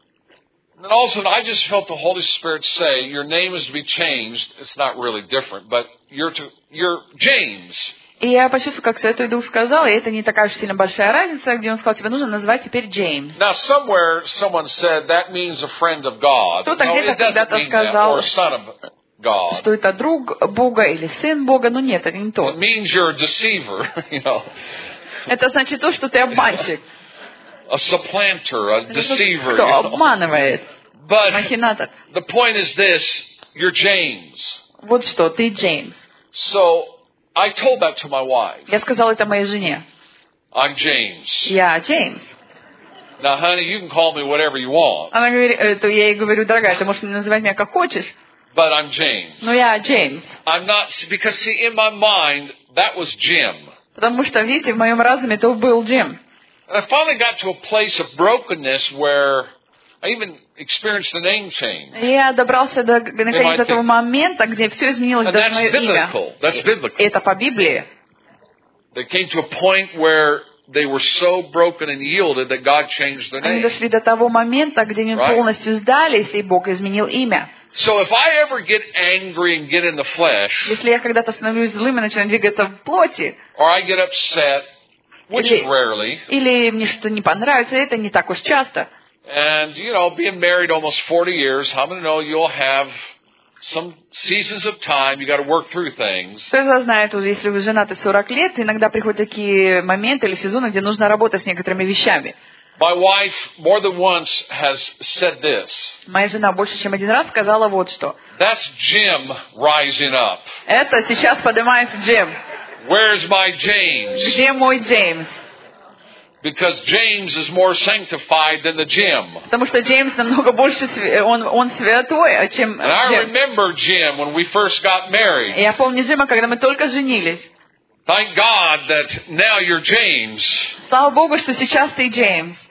[SPEAKER 3] And all of a sudden, I just felt the Holy Spirit say, "Your name is to be changed." It's not really different, but you're to you're James.
[SPEAKER 2] И я почувствовала, как Святой Дух сказал, и это не такая уж сильно большая разница, где он сказал, тебе нужно назвать теперь Джеймс.
[SPEAKER 3] Now, somewhere someone said that means a friend of God.
[SPEAKER 2] Кто-то
[SPEAKER 3] No,
[SPEAKER 2] где-то
[SPEAKER 3] it doesn't
[SPEAKER 2] когда-то
[SPEAKER 3] mean that,
[SPEAKER 2] сказал,
[SPEAKER 3] or son of God.
[SPEAKER 2] что это друг Бога или сын Бога, но нет, это не то.
[SPEAKER 3] It means you're a deceiver, you know.
[SPEAKER 2] Это значит то, что ты обманщик.
[SPEAKER 3] A supplanter, a deceiver.
[SPEAKER 2] Кто
[SPEAKER 3] You know.
[SPEAKER 2] обманывает, махинатор.
[SPEAKER 3] The point is this: you're James.
[SPEAKER 2] Вот что, ты Джеймс.
[SPEAKER 3] So I told that to my wife.
[SPEAKER 2] Я сказал это моей жене.
[SPEAKER 3] I'm James.
[SPEAKER 2] Я Джеймс.
[SPEAKER 3] Now, honey, you can call me whatever you want.
[SPEAKER 2] Она говорит, я ей говорю, дорогая, ты можешь называть меня как хочешь.
[SPEAKER 3] But I'm James.
[SPEAKER 2] Но я Джеймс.
[SPEAKER 3] I'm not, because see, in my mind, that was Jim.
[SPEAKER 2] Потому что, видите, в моем разуме это был Джим.
[SPEAKER 3] And I finally got to a place of brokenness where I even experienced the name change.
[SPEAKER 2] Я добрался до, наконец, до того момента, где все изменилось,
[SPEAKER 3] and
[SPEAKER 2] даже мое имя.
[SPEAKER 3] That's biblical.
[SPEAKER 2] Это по Библии.
[SPEAKER 3] They came to a point where they were so broken and yielded that God changed their name.
[SPEAKER 2] Они дошли до того момента, где они
[SPEAKER 3] right?
[SPEAKER 2] полностью сдались, и Бог изменил имя.
[SPEAKER 3] So if I ever get angry and get in the flesh,
[SPEAKER 2] если я когда-то становлюсь злым и начинаю двигаться в плоти,
[SPEAKER 3] or I get upset, which
[SPEAKER 2] или,
[SPEAKER 3] is rarely,
[SPEAKER 2] или мне что-то не понравится, это не так уж часто.
[SPEAKER 3] And, you know, being married almost forty years, how many know you'll have some seasons of time, you got to work through things.
[SPEAKER 2] Кто знает, если вы женаты сорок лет, иногда приходят такие моменты или сезоны, где нужно работать с некоторыми вещами.
[SPEAKER 3] My wife more than once has said this.
[SPEAKER 2] Моя жена больше, чем один раз сказала вот что.
[SPEAKER 3] That's Jim rising up.
[SPEAKER 2] Это сейчас поднимается Джим.
[SPEAKER 3] Where's my James?
[SPEAKER 2] Где мой Джеймс?
[SPEAKER 3] Because James is more sanctified than the Jim.
[SPEAKER 2] Потому что Джеймс намного больше, он, он святой, чем Джим.
[SPEAKER 3] And I remember Jim when we first got married.
[SPEAKER 2] Я помню Джима, когда мы только женились.
[SPEAKER 3] Thank God that now you're James.
[SPEAKER 2] Слава Богу, что сейчас ты Джеймс.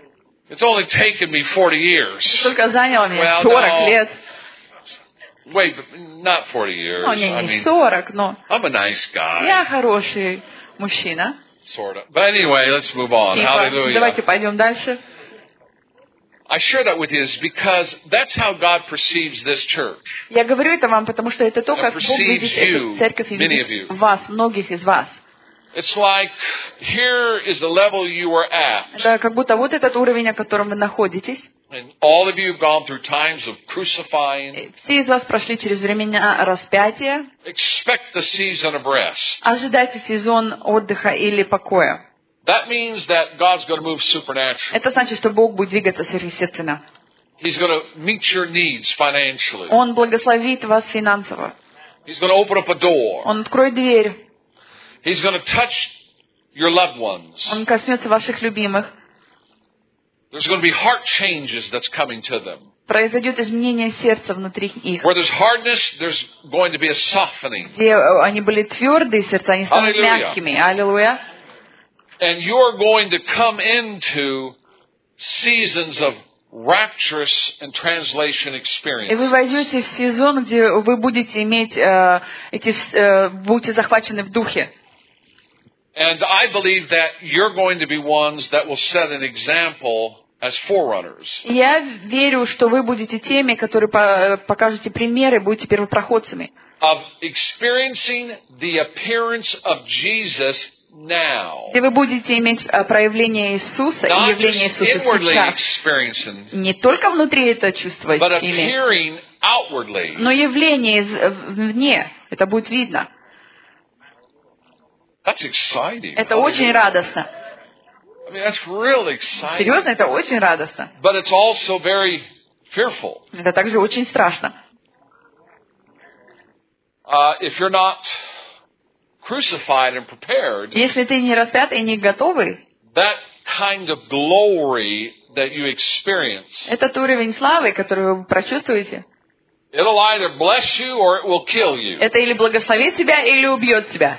[SPEAKER 3] It's only taken me forty years.
[SPEAKER 2] Только заняло мне
[SPEAKER 3] Well,
[SPEAKER 2] сорок
[SPEAKER 3] no.
[SPEAKER 2] лет.
[SPEAKER 3] Wait, but not forty years.
[SPEAKER 2] Ну, не,
[SPEAKER 3] I
[SPEAKER 2] не
[SPEAKER 3] mean,
[SPEAKER 2] сорок, но
[SPEAKER 3] I'm a nice guy.
[SPEAKER 2] я хороший мужчина.
[SPEAKER 3] Sort of. But anyway, let's move on.
[SPEAKER 2] Типа,
[SPEAKER 3] Hallelujah.
[SPEAKER 2] давайте пойдем дальше.
[SPEAKER 3] I share that with you is because that's how God perceives this church.
[SPEAKER 2] Я говорю это вам, потому что это то, как Бог видит эту церковь и
[SPEAKER 3] many of
[SPEAKER 2] видит
[SPEAKER 3] you.
[SPEAKER 2] вас, многих из вас.
[SPEAKER 3] It's like, here is the level you were at.
[SPEAKER 2] Это как будто вот этот уровень, на котором вы находитесь.
[SPEAKER 3] And all of you have gone through times of crucifying.
[SPEAKER 2] Все из вас прошли через времена распятия.
[SPEAKER 3] Expect the season of rest.
[SPEAKER 2] Ожидайте сезон отдыха или покоя.
[SPEAKER 3] That means that God's going to move supernaturally.
[SPEAKER 2] Это значит, что Бог будет двигаться сверхъестественно.
[SPEAKER 3] He's going to meet your needs financially.
[SPEAKER 2] Он благословит вас финансово.
[SPEAKER 3] He's going to open up a door.
[SPEAKER 2] Он откроет дверь.
[SPEAKER 3] He's going to touch your loved ones.
[SPEAKER 2] Он коснется ваших любимых.
[SPEAKER 3] There's going to be heart changes that's coming to them.
[SPEAKER 2] Произойдет изменение сердца внутри их.
[SPEAKER 3] Where there's hardness, there's going to be a softening.
[SPEAKER 2] Где они были твердые сердца, они станут мягкими. Аллилуйя.
[SPEAKER 3] And you're going to come into seasons of rapturous and translation experience.
[SPEAKER 2] И вы войдете в сезон, где вы будете иметь э, эти, э, будете захвачены в духе.
[SPEAKER 3] And I believe that you're going to be ones that will set an example as forerunners.
[SPEAKER 2] Я верю, что вы будете теми, которые покажете примеры, будете первопроходцами.
[SPEAKER 3] Of experiencing the appearance of Jesus now.
[SPEAKER 2] Где вы будете иметь проявление Иисуса и явление Иисуса сейчас. Не только внутри это чувствовать, иметь, но явление вне. Это будет видно.
[SPEAKER 3] That's exciting.
[SPEAKER 2] Это очень радостно.
[SPEAKER 3] I mean, that's really exciting.
[SPEAKER 2] Серьезно, это очень радостно.
[SPEAKER 3] But it's also very fearful.
[SPEAKER 2] Это также очень страшно.
[SPEAKER 3] Uh, if you're not crucified and prepared,
[SPEAKER 2] если ты не распят и не готовый,
[SPEAKER 3] that kind of glory that you experience,
[SPEAKER 2] этот уровень славы, который вы прочувствуете,
[SPEAKER 3] it'll either bless you or it will kill you.
[SPEAKER 2] Это или благословит тебя, или убьет тебя.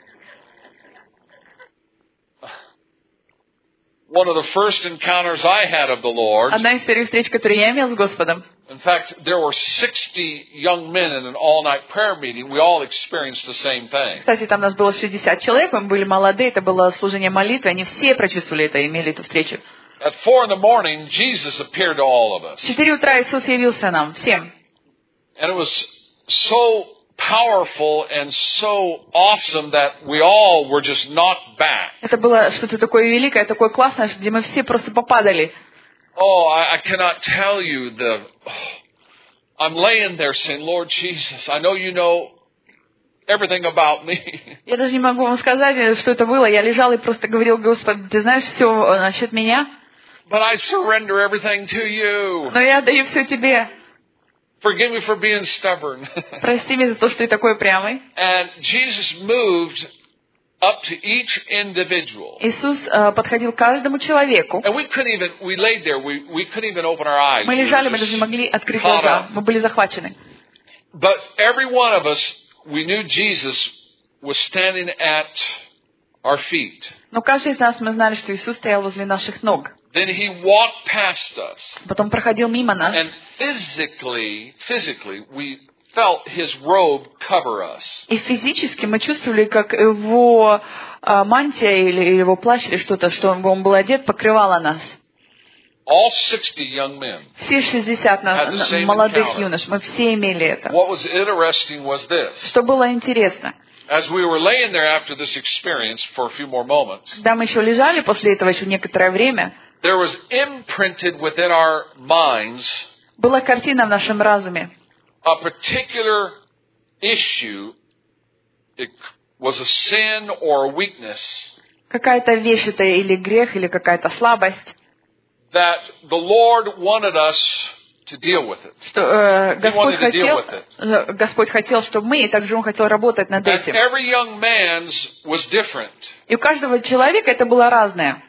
[SPEAKER 3] One of the first encounters I had of the Lord.
[SPEAKER 2] Одна из первых встреч, которые я имел с Господом.
[SPEAKER 3] In fact, there were sixty young men in an all-night prayer meeting. We all experienced the same thing.
[SPEAKER 2] Кстати, там нас было шестьдесят человек, мы были молодые, это было служение молитвы, они все прочувствовали это, имели эту встречу.
[SPEAKER 3] At four in the morning, Jesus appeared to all of us.
[SPEAKER 2] В четыре утра Иисус явился нам всем.
[SPEAKER 3] And it was so powerful and so awesome that we all were just knocked back.
[SPEAKER 2] Это было что-то такое великое, такое классное, где мы все просто попадали.
[SPEAKER 3] Oh, I, I cannot tell you the. Oh, I'm laying there saying, Lord Jesus, I know you know everything about me.
[SPEAKER 2] Я даже не могу вам сказать, что это было. Я лежал и просто говорил: Господи, ты знаешь все насчет меня.
[SPEAKER 3] But I surrender everything to you.
[SPEAKER 2] Но я отдаю все тебе.
[SPEAKER 3] Forgive me for being stubborn.
[SPEAKER 2] Прости меня за то, что я такой упрямый.
[SPEAKER 3] And Jesus moved up to each individual.
[SPEAKER 2] Иисус uh, подходил к каждому человеку.
[SPEAKER 3] And we couldn't even, we laid there, we, we couldn't even open our eyes.
[SPEAKER 2] Мы лежали, мы даже не могли открыть глаза. Мы были захвачены.
[SPEAKER 3] But every one of us, we knew Jesus was standing at our feet.
[SPEAKER 2] Но каждый из нас, мы знали, что Иисус стоял возле наших ног.
[SPEAKER 3] Then he walked past us.
[SPEAKER 2] Потом проходил мимо нас.
[SPEAKER 3] And physically, physically, we felt his robe cover us.
[SPEAKER 2] И физически мы чувствовали, как его uh, мантия или его плащ или что-то, что он был одет, покрывало нас.
[SPEAKER 3] All sixty young men.
[SPEAKER 2] Все шестьдесят молодых юнош, мы все имели это.
[SPEAKER 3] What was interesting was this.
[SPEAKER 2] Что было интересно?
[SPEAKER 3] As we were laying there after this experience for a few more moments,
[SPEAKER 2] когда мы еще лежали после этого еще некоторое время,
[SPEAKER 3] there was imprinted within our minds
[SPEAKER 2] была картина в нашем разуме.
[SPEAKER 3] A particular issue, it was a sin or a weakness.
[SPEAKER 2] Какая-то вещь это или грех, или какая-то слабость.
[SPEAKER 3] That the Lord wanted us to deal with it.
[SPEAKER 2] Что э, Господь хотел, Господь хотел, чтобы мы, и также Он хотел работать над этим.
[SPEAKER 3] And every young man's was different.
[SPEAKER 2] И у каждого человека это было разное.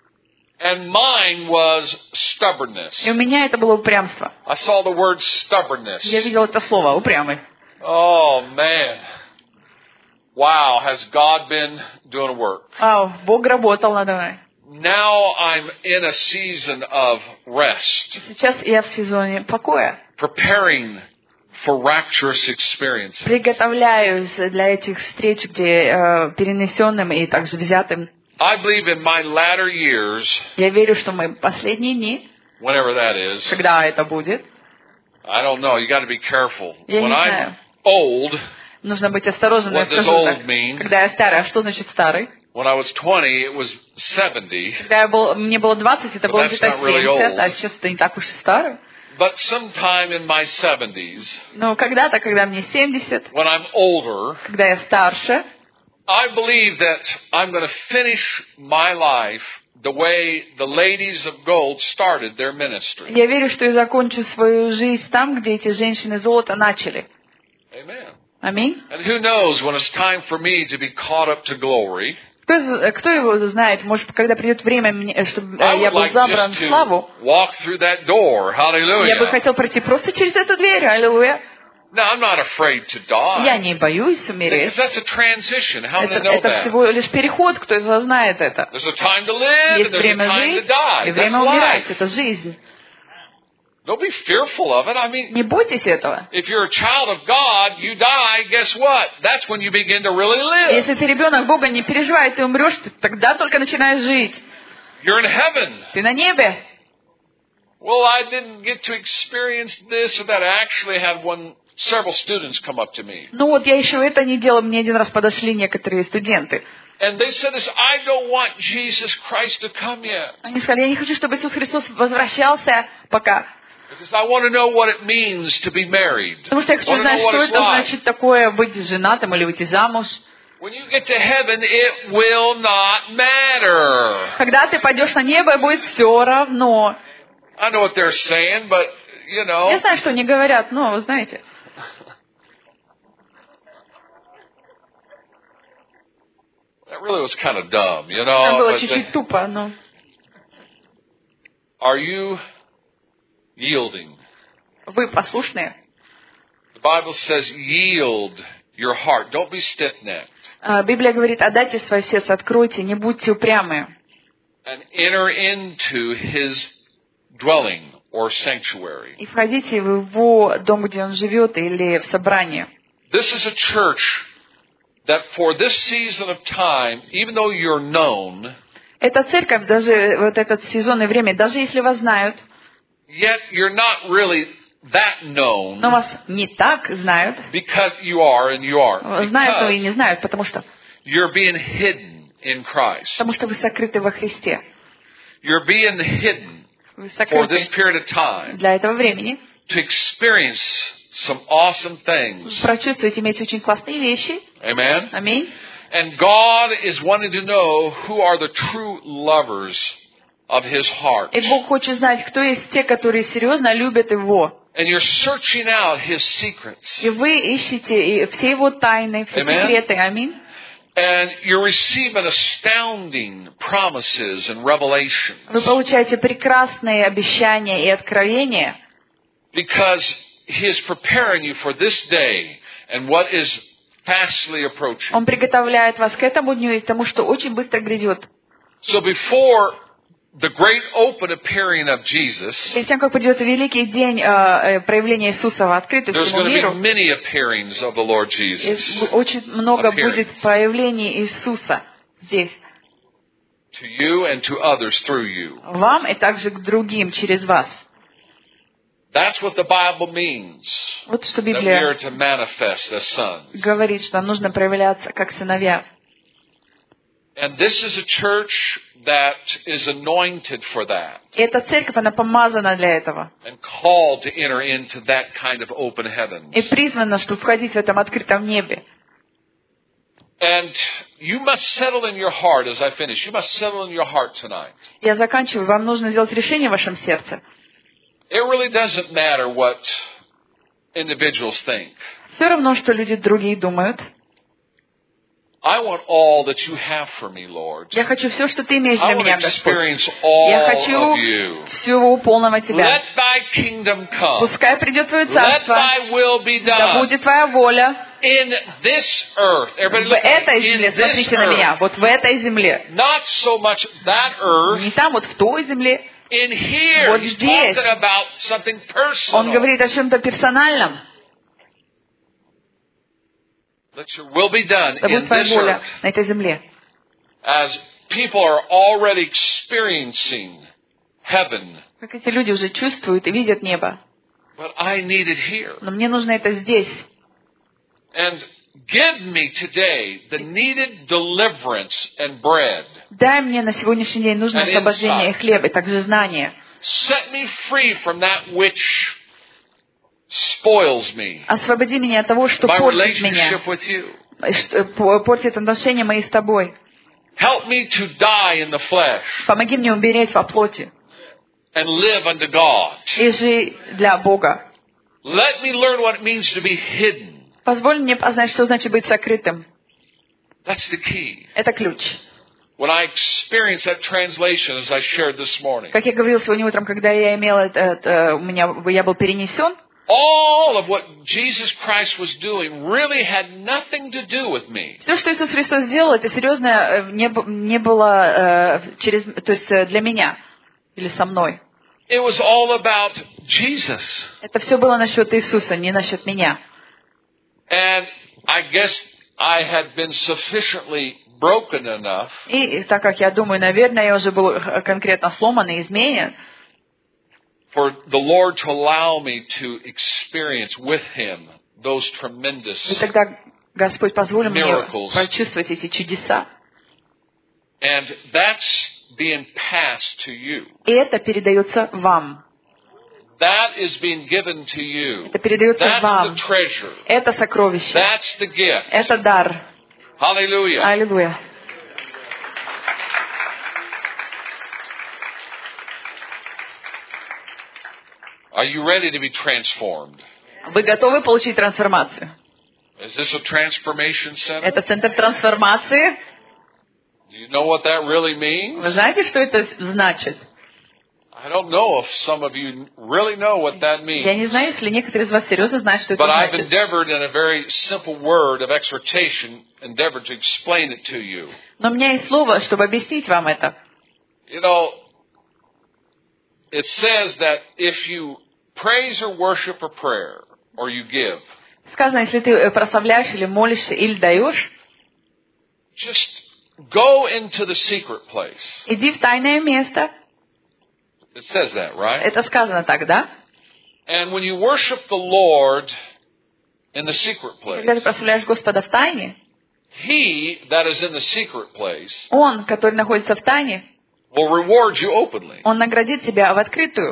[SPEAKER 3] And mine was stubbornness.
[SPEAKER 2] И у меня это было упрямство.
[SPEAKER 3] I saw the word stubbornness.
[SPEAKER 2] Я видел это слово, упрямый.
[SPEAKER 3] Oh man. Wow, has God been doing a work?
[SPEAKER 2] Ау, Бог работал надо мной.
[SPEAKER 3] Now I'm in a season of rest.
[SPEAKER 2] Сейчас я в сезоне покоя.
[SPEAKER 3] Preparing for rapturous experiences.
[SPEAKER 2] Приготовляюсь для этих встреч, где э, перенесенным и также взятым.
[SPEAKER 3] I believe in my latter years.
[SPEAKER 2] Я верю, что мы последние дни.
[SPEAKER 3] Whenever that is.
[SPEAKER 2] Когда это будет?
[SPEAKER 3] I don't know. You got to be careful.
[SPEAKER 2] Я
[SPEAKER 3] When
[SPEAKER 2] не
[SPEAKER 3] I'm
[SPEAKER 2] знаю.
[SPEAKER 3] old.
[SPEAKER 2] Нужно быть осторожным. Я скажу так. Когда я старый, а что значит старый?
[SPEAKER 3] When I was twenty, it was seventy.
[SPEAKER 2] Когда я был, мне было двадцать, это было где-то семьдесят, а сейчас это не так уж и старый.
[SPEAKER 3] But sometime in my seventies.
[SPEAKER 2] Но когда-то, когда мне семьдесят.
[SPEAKER 3] When I'm older.
[SPEAKER 2] Когда я старше.
[SPEAKER 3] I believe that I'm going to finish my life the way the ladies of gold started their ministry.
[SPEAKER 2] Я верю, что я закончу свою жизнь там, где эти женщины золота начали.
[SPEAKER 3] Amen.
[SPEAKER 2] Аминь.
[SPEAKER 3] And who knows when it's time for me to be caught up to glory.
[SPEAKER 2] Кто, кто его знает, может, когда придет время, чтобы я был забран в славу, я бы хотел пройти просто через эту дверь. Аллилуйя. Я не боюсь умереть. Это, это всего лишь переход, кто из вас знает это. Есть время жить и время умирать. Это жизнь.
[SPEAKER 3] Don't be fearful of it. I mean,
[SPEAKER 2] не бойтесь этого.
[SPEAKER 3] If you're a child of God, you die, guess what? That's when you begin to really live.
[SPEAKER 2] Если ты ребенок Бога, не переживай, ты умрешь, ты тогда только начинаешь жить.
[SPEAKER 3] You're in heaven.
[SPEAKER 2] Ты на небе.
[SPEAKER 3] Well, I didn't get to experience this or that. I actually had one, several students come up to me.
[SPEAKER 2] Ну вот я еще это не делал, мне один раз подошли некоторые студенты.
[SPEAKER 3] And they said this, I don't want Jesus Christ to come yet.
[SPEAKER 2] Они сказали, я не хочу, чтобы Иисус Христос возвращался пока.
[SPEAKER 3] Because I want to know what it means to be married.
[SPEAKER 2] Потому что я хочу знать, что это значит такое быть женатым или выйти замуж.
[SPEAKER 3] When you get to heaven, it will not matter.
[SPEAKER 2] Когда ты пойдешь на небо, будет все равно.
[SPEAKER 3] I know what they're saying, but you know.
[SPEAKER 2] Я знаю, что они говорят, но вы знаете.
[SPEAKER 3] That really was kind of dumb, you know.
[SPEAKER 2] Это было чуть-чуть тупо, но.
[SPEAKER 3] Are you yielding?
[SPEAKER 2] Вы послушные?
[SPEAKER 3] The Bible says, yield your heart. Don't be stiff-necked.
[SPEAKER 2] Библия говорит, отдайте свое сердце, откройте, не будьте упрямы.
[SPEAKER 3] And enter into His dwelling or sanctuary.
[SPEAKER 2] И входите в его дом, где он живет, или в собрание.
[SPEAKER 3] This is a church that for this season of time, even though you're known,
[SPEAKER 2] эта церковь, даже вот этот сезон и время, даже если вас знают,
[SPEAKER 3] yet you're not really that known.
[SPEAKER 2] Но вас не так знают.
[SPEAKER 3] Because you are and you are.
[SPEAKER 2] Знают, но и не знают, потому что.
[SPEAKER 3] You're being hidden in Christ.
[SPEAKER 2] Потому что вы сокрыты во Христе.
[SPEAKER 3] You're being hidden for this period of time.
[SPEAKER 2] Для этого времени.
[SPEAKER 3] To experience some awesome things.
[SPEAKER 2] Прочувствовать, иметь очень классные вещи.
[SPEAKER 3] Amen.
[SPEAKER 2] Аминь.
[SPEAKER 3] And God is wanting to know who are the true lovers of His heart.
[SPEAKER 2] И Бог хочет знать, кто есть те, которые серьезно любят Его.
[SPEAKER 3] And you're searching out His secrets.
[SPEAKER 2] И вы ищете все Его тайны, все секреты. Аминь.
[SPEAKER 3] And you're receiving astounding promises and revelations.
[SPEAKER 2] Вы получаете прекрасные обещания и откровения.
[SPEAKER 3] Because He is preparing you for this day and what is fastly approaching.
[SPEAKER 2] Он приготовляет вас к этому дню и к тому, что очень быстро грядет.
[SPEAKER 3] So before the great open appearing of Jesus,
[SPEAKER 2] перед тем, как придет великий день э, проявления Иисуса в открытую всему миру,
[SPEAKER 3] many appearings of the Lord Jesus.
[SPEAKER 2] Очень много будет проявлений Иисуса здесь.
[SPEAKER 3] To you and to others through you.
[SPEAKER 2] Вам и также к другим через вас.
[SPEAKER 3] That's what the Bible means.
[SPEAKER 2] Вот что Библия
[SPEAKER 3] that we are to manifest as sons.
[SPEAKER 2] говорит, что нам нужно проявляться как сыновья.
[SPEAKER 3] And this is a church that is anointed for that.
[SPEAKER 2] И эта церковь, она помазана для этого.
[SPEAKER 3] And called to enter into that kind of open heavens.
[SPEAKER 2] И призвана, чтобы входить в этом открытом небе.
[SPEAKER 3] And you must settle in your heart, as I finish, you must settle in your heart tonight.
[SPEAKER 2] Я заканчиваю. Вам нужно сделать решение в вашем сердце.
[SPEAKER 3] It really doesn't matter what individuals think.
[SPEAKER 2] Все равно, что люди другие думают.
[SPEAKER 3] I want all that you have for me, Lord.
[SPEAKER 2] Я хочу все, что ты имеешь для меня, Господь.
[SPEAKER 3] Я
[SPEAKER 2] хочу всего полного Тебя.
[SPEAKER 3] Let thy kingdom come.
[SPEAKER 2] Пускай придет Твое царство.
[SPEAKER 3] Let thy will be done.
[SPEAKER 2] Да будет Твоя воля.
[SPEAKER 3] In this earth. Everybody
[SPEAKER 2] В
[SPEAKER 3] look at
[SPEAKER 2] этой
[SPEAKER 3] me.
[SPEAKER 2] земле,
[SPEAKER 3] In
[SPEAKER 2] смотрите
[SPEAKER 3] this
[SPEAKER 2] на меня,
[SPEAKER 3] earth.
[SPEAKER 2] вот в этой земле.
[SPEAKER 3] Not so much that earth.
[SPEAKER 2] Не там, вот в той земле.
[SPEAKER 3] In here.
[SPEAKER 2] Вот
[SPEAKER 3] He's
[SPEAKER 2] здесь.
[SPEAKER 3] talking about something personal.
[SPEAKER 2] Он говорит о чем-то персональном.
[SPEAKER 3] Let your will be done
[SPEAKER 2] Да будет
[SPEAKER 3] in
[SPEAKER 2] твоя
[SPEAKER 3] this
[SPEAKER 2] воля
[SPEAKER 3] earth.
[SPEAKER 2] на этой земле.
[SPEAKER 3] As people are already experiencing heaven.
[SPEAKER 2] Как эти люди уже чувствуют и видят небо.
[SPEAKER 3] But I need it here.
[SPEAKER 2] Но мне нужно это здесь.
[SPEAKER 3] And give me today the needed deliverance and bread.
[SPEAKER 2] Дай мне на сегодняшний день нужное освобождение и хлеб, и также знание.
[SPEAKER 3] Set me free from that which spoils me.
[SPEAKER 2] Освободи меня от того, что
[SPEAKER 3] My
[SPEAKER 2] портит меня,
[SPEAKER 3] relationship with you.
[SPEAKER 2] что портит отношения мои с тобой.
[SPEAKER 3] Help me to die in the flesh
[SPEAKER 2] Помоги мне умереть во плоти
[SPEAKER 3] and live unto God.
[SPEAKER 2] и жить для Бога.
[SPEAKER 3] Let me learn what it means to be hidden.
[SPEAKER 2] Позволь мне познать, что значит быть сокрытым.
[SPEAKER 3] That's the key.
[SPEAKER 2] Это ключ.
[SPEAKER 3] When I experienced that translation, as I shared this morning,
[SPEAKER 2] Как я говорил сегодня утром, когда я имел это, это, у меня, я был перенесен,
[SPEAKER 3] all of what Jesus Christ was doing really had nothing to do with me.
[SPEAKER 2] все, что Иисус Христос сделал, это серьезно не, не было э, через, то есть для меня или со мной.
[SPEAKER 3] It was all about Jesus.
[SPEAKER 2] Это все было насчет Иисуса, не насчет меня.
[SPEAKER 3] And I guess I had been sufficiently broken enough.
[SPEAKER 2] И так как я думаю, наверное, я уже был конкретно сломан и изменен.
[SPEAKER 3] For the Lord to allow me to experience with Him those tremendous
[SPEAKER 2] И тогда Господь позволил мне
[SPEAKER 3] miracles.
[SPEAKER 2] прочувствовать эти чудеса.
[SPEAKER 3] And that's being passed to you.
[SPEAKER 2] И это передается вам.
[SPEAKER 3] That is being given to you.
[SPEAKER 2] Это передается
[SPEAKER 3] That's
[SPEAKER 2] вам.
[SPEAKER 3] the treasure.
[SPEAKER 2] Это сокровище.
[SPEAKER 3] That's the gift.
[SPEAKER 2] Это дар.
[SPEAKER 3] Hallelujah.
[SPEAKER 2] Аллилуйя.
[SPEAKER 3] Are you ready to be transformed?
[SPEAKER 2] Вы готовы получить трансформацию?
[SPEAKER 3] Is this a transformation center?
[SPEAKER 2] Это центр трансформации.
[SPEAKER 3] Do you know what that really means?
[SPEAKER 2] Вы знаете, что это значит?
[SPEAKER 3] I don't know if some of you really know what that means.
[SPEAKER 2] Я не знаю, если некоторые из вас серьезно знают, что это
[SPEAKER 3] But I've
[SPEAKER 2] значит.
[SPEAKER 3] endeavored in a very simple word of exhortation, endeavored to explain it to you.
[SPEAKER 2] Но у меня есть слово, чтобы объяснить вам это.
[SPEAKER 3] You know, it says that if you praise or worship or prayer, or you give,
[SPEAKER 2] Сказано, если ты прославляешь или молишься или даешь,
[SPEAKER 3] just go into the secret place.
[SPEAKER 2] иди в тайное место.
[SPEAKER 3] It says that, right?
[SPEAKER 2] Это сказано так, да?
[SPEAKER 3] And when you worship the Lord in the secret
[SPEAKER 2] Когда ты
[SPEAKER 3] place,
[SPEAKER 2] прославляешь Господа в тайне,
[SPEAKER 3] He that is in the secret place
[SPEAKER 2] Он, который находится в тайне,
[SPEAKER 3] will reward you openly.
[SPEAKER 2] Он наградит тебя в открытую.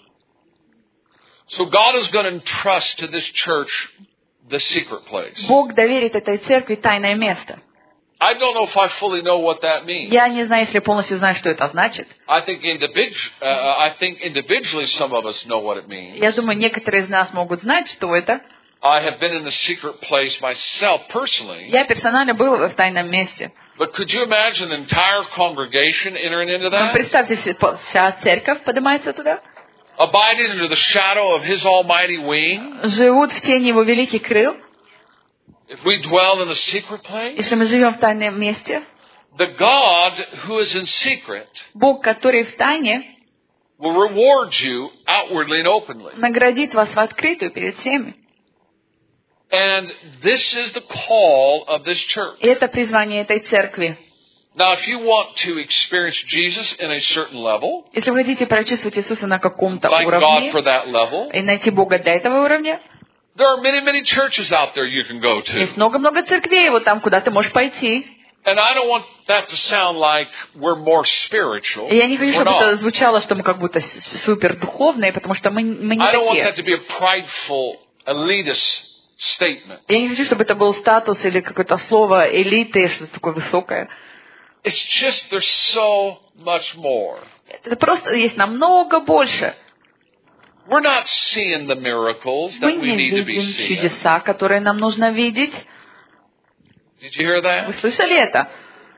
[SPEAKER 3] So God is going to entrust to this church the secret place.
[SPEAKER 2] Бог доверит этой церкви тайное место.
[SPEAKER 3] I don't know if I fully know what that means.
[SPEAKER 2] Я не знаю, если полностью знаю, что это значит.
[SPEAKER 3] I think individu- uh, I think individually some of us know what it means.
[SPEAKER 2] Я думаю, некоторые из нас могут знать, что это.
[SPEAKER 3] I have been in the secret place myself personally.
[SPEAKER 2] Я персонально был в тайном месте.
[SPEAKER 3] But could you imagine an entire congregation entering into
[SPEAKER 2] Но
[SPEAKER 3] that?
[SPEAKER 2] представьте себе, вся церковь поднимается туда.
[SPEAKER 3] Abiding under the shadow of His almighty wing?
[SPEAKER 2] Живут в тени Его великих крыл.
[SPEAKER 3] If we dwell in the secret place?
[SPEAKER 2] Если мы живем в тайном месте,
[SPEAKER 3] The God who is in secret
[SPEAKER 2] Бог, который в тайне,
[SPEAKER 3] will reward you outwardly and openly.
[SPEAKER 2] наградит вас в открытую перед всеми.
[SPEAKER 3] And this is the call of this church.
[SPEAKER 2] И это призвание этой церкви.
[SPEAKER 3] Now, if you want to experience Jesus in a certain level,
[SPEAKER 2] Если вы хотите прочувствовать Иисуса на каком-то
[SPEAKER 3] thank God
[SPEAKER 2] уровне
[SPEAKER 3] for that level,
[SPEAKER 2] и найти Бога для этого уровня,
[SPEAKER 3] there are many, many churches out there you can go to.
[SPEAKER 2] есть много-много церквей, вот там, куда ты можешь пойти.
[SPEAKER 3] And I don't want that to sound like we're more spiritual.
[SPEAKER 2] И я не хочу,
[SPEAKER 3] We're
[SPEAKER 2] чтобы это
[SPEAKER 3] not.
[SPEAKER 2] звучало, что мы как будто супер духовные, потому что мы, мы не
[SPEAKER 3] I don't want that
[SPEAKER 2] такие.
[SPEAKER 3] to be a prideful, elitist statement.
[SPEAKER 2] Я не хочу, чтобы это был статус или какое-то слово элиты, что-то такое высокое.
[SPEAKER 3] It's just there's so much more.
[SPEAKER 2] Это просто есть намного больше.
[SPEAKER 3] We're not seeing the miracles
[SPEAKER 2] Мы
[SPEAKER 3] that we
[SPEAKER 2] не
[SPEAKER 3] need to be
[SPEAKER 2] видим
[SPEAKER 3] seeing.
[SPEAKER 2] чудеса, которые нам нужно видеть.
[SPEAKER 3] Did you hear
[SPEAKER 2] Вы
[SPEAKER 3] that?
[SPEAKER 2] слышали это?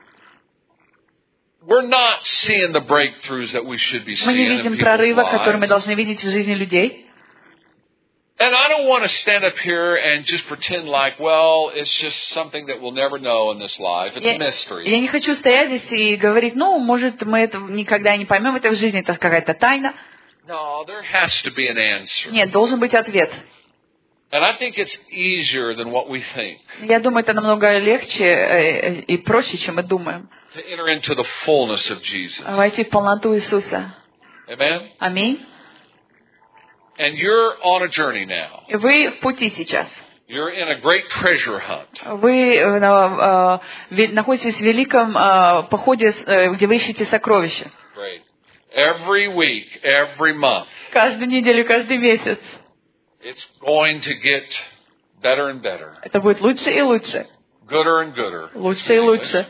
[SPEAKER 3] We're not seeing the breakthroughs that we should be
[SPEAKER 2] Мы не
[SPEAKER 3] seeing in
[SPEAKER 2] видим
[SPEAKER 3] people's
[SPEAKER 2] прорыва, который мы
[SPEAKER 3] lives.
[SPEAKER 2] должны видеть в жизни людей.
[SPEAKER 3] And I don't want to stand up here and just pretend like, well, it's just something that we'll never know in this life. It's a mystery.
[SPEAKER 2] Я не хочу стоять здесь и говорить, ну, может, мы это никогда не поймем, это в жизни, это какая-то тайна.
[SPEAKER 3] No, there has to be an answer.
[SPEAKER 2] Нет, должен быть ответ.
[SPEAKER 3] And I think it's easier than what we think.
[SPEAKER 2] Я думаю, это намного легче и проще, чем мы думаем.
[SPEAKER 3] To enter into the fullness of Jesus.
[SPEAKER 2] Войти в полноту Иисуса.
[SPEAKER 3] Amen.
[SPEAKER 2] Аминь.
[SPEAKER 3] And you're on a journey now.
[SPEAKER 2] Вы в пути сейчас.
[SPEAKER 3] You're in a great treasure hunt.
[SPEAKER 2] Вы uh, uh, находитесь в великом uh, походе, uh, где вы ищете сокровища.
[SPEAKER 3] Great. Every week, every month.
[SPEAKER 2] Каждую неделю, каждый месяц.
[SPEAKER 3] It's going to get better and better.
[SPEAKER 2] Это будет лучше и лучше.
[SPEAKER 3] Gooder and gooder.
[SPEAKER 2] Лучше и лучше.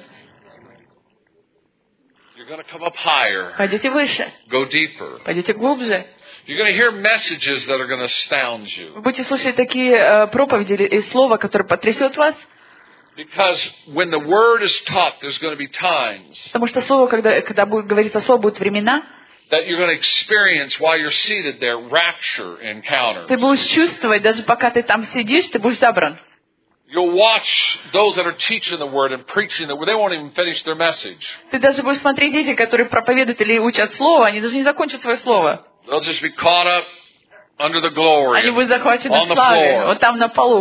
[SPEAKER 3] You're going to come up higher.
[SPEAKER 2] Пойдите выше.
[SPEAKER 3] Go deeper.
[SPEAKER 2] Пойдите глубже.
[SPEAKER 3] You're going to hear messages that are going to astound you.
[SPEAKER 2] Вы будете слушать такие uh, проповеди и слова, которые потрясет вас.
[SPEAKER 3] Because when the word is taught, there's going to be times.
[SPEAKER 2] Потому что слово, когда когда будет говориться слово, будут времена.
[SPEAKER 3] That you're going to experience while you're seated there, rapture encounters.
[SPEAKER 2] Ты будешь чувствовать, даже пока ты там сидишь, ты будешь забран.
[SPEAKER 3] You'll watch those that are teaching the word and preaching the word. They won't even finish their message.
[SPEAKER 2] Ты даже будешь смотреть дети, которые проповедуют или учат слово, они даже не закончат свое слово.
[SPEAKER 3] They'll just be caught up under the glory.
[SPEAKER 2] Они будут захвачены
[SPEAKER 3] on
[SPEAKER 2] в
[SPEAKER 3] the
[SPEAKER 2] славе,
[SPEAKER 3] floor.
[SPEAKER 2] вот там на полу.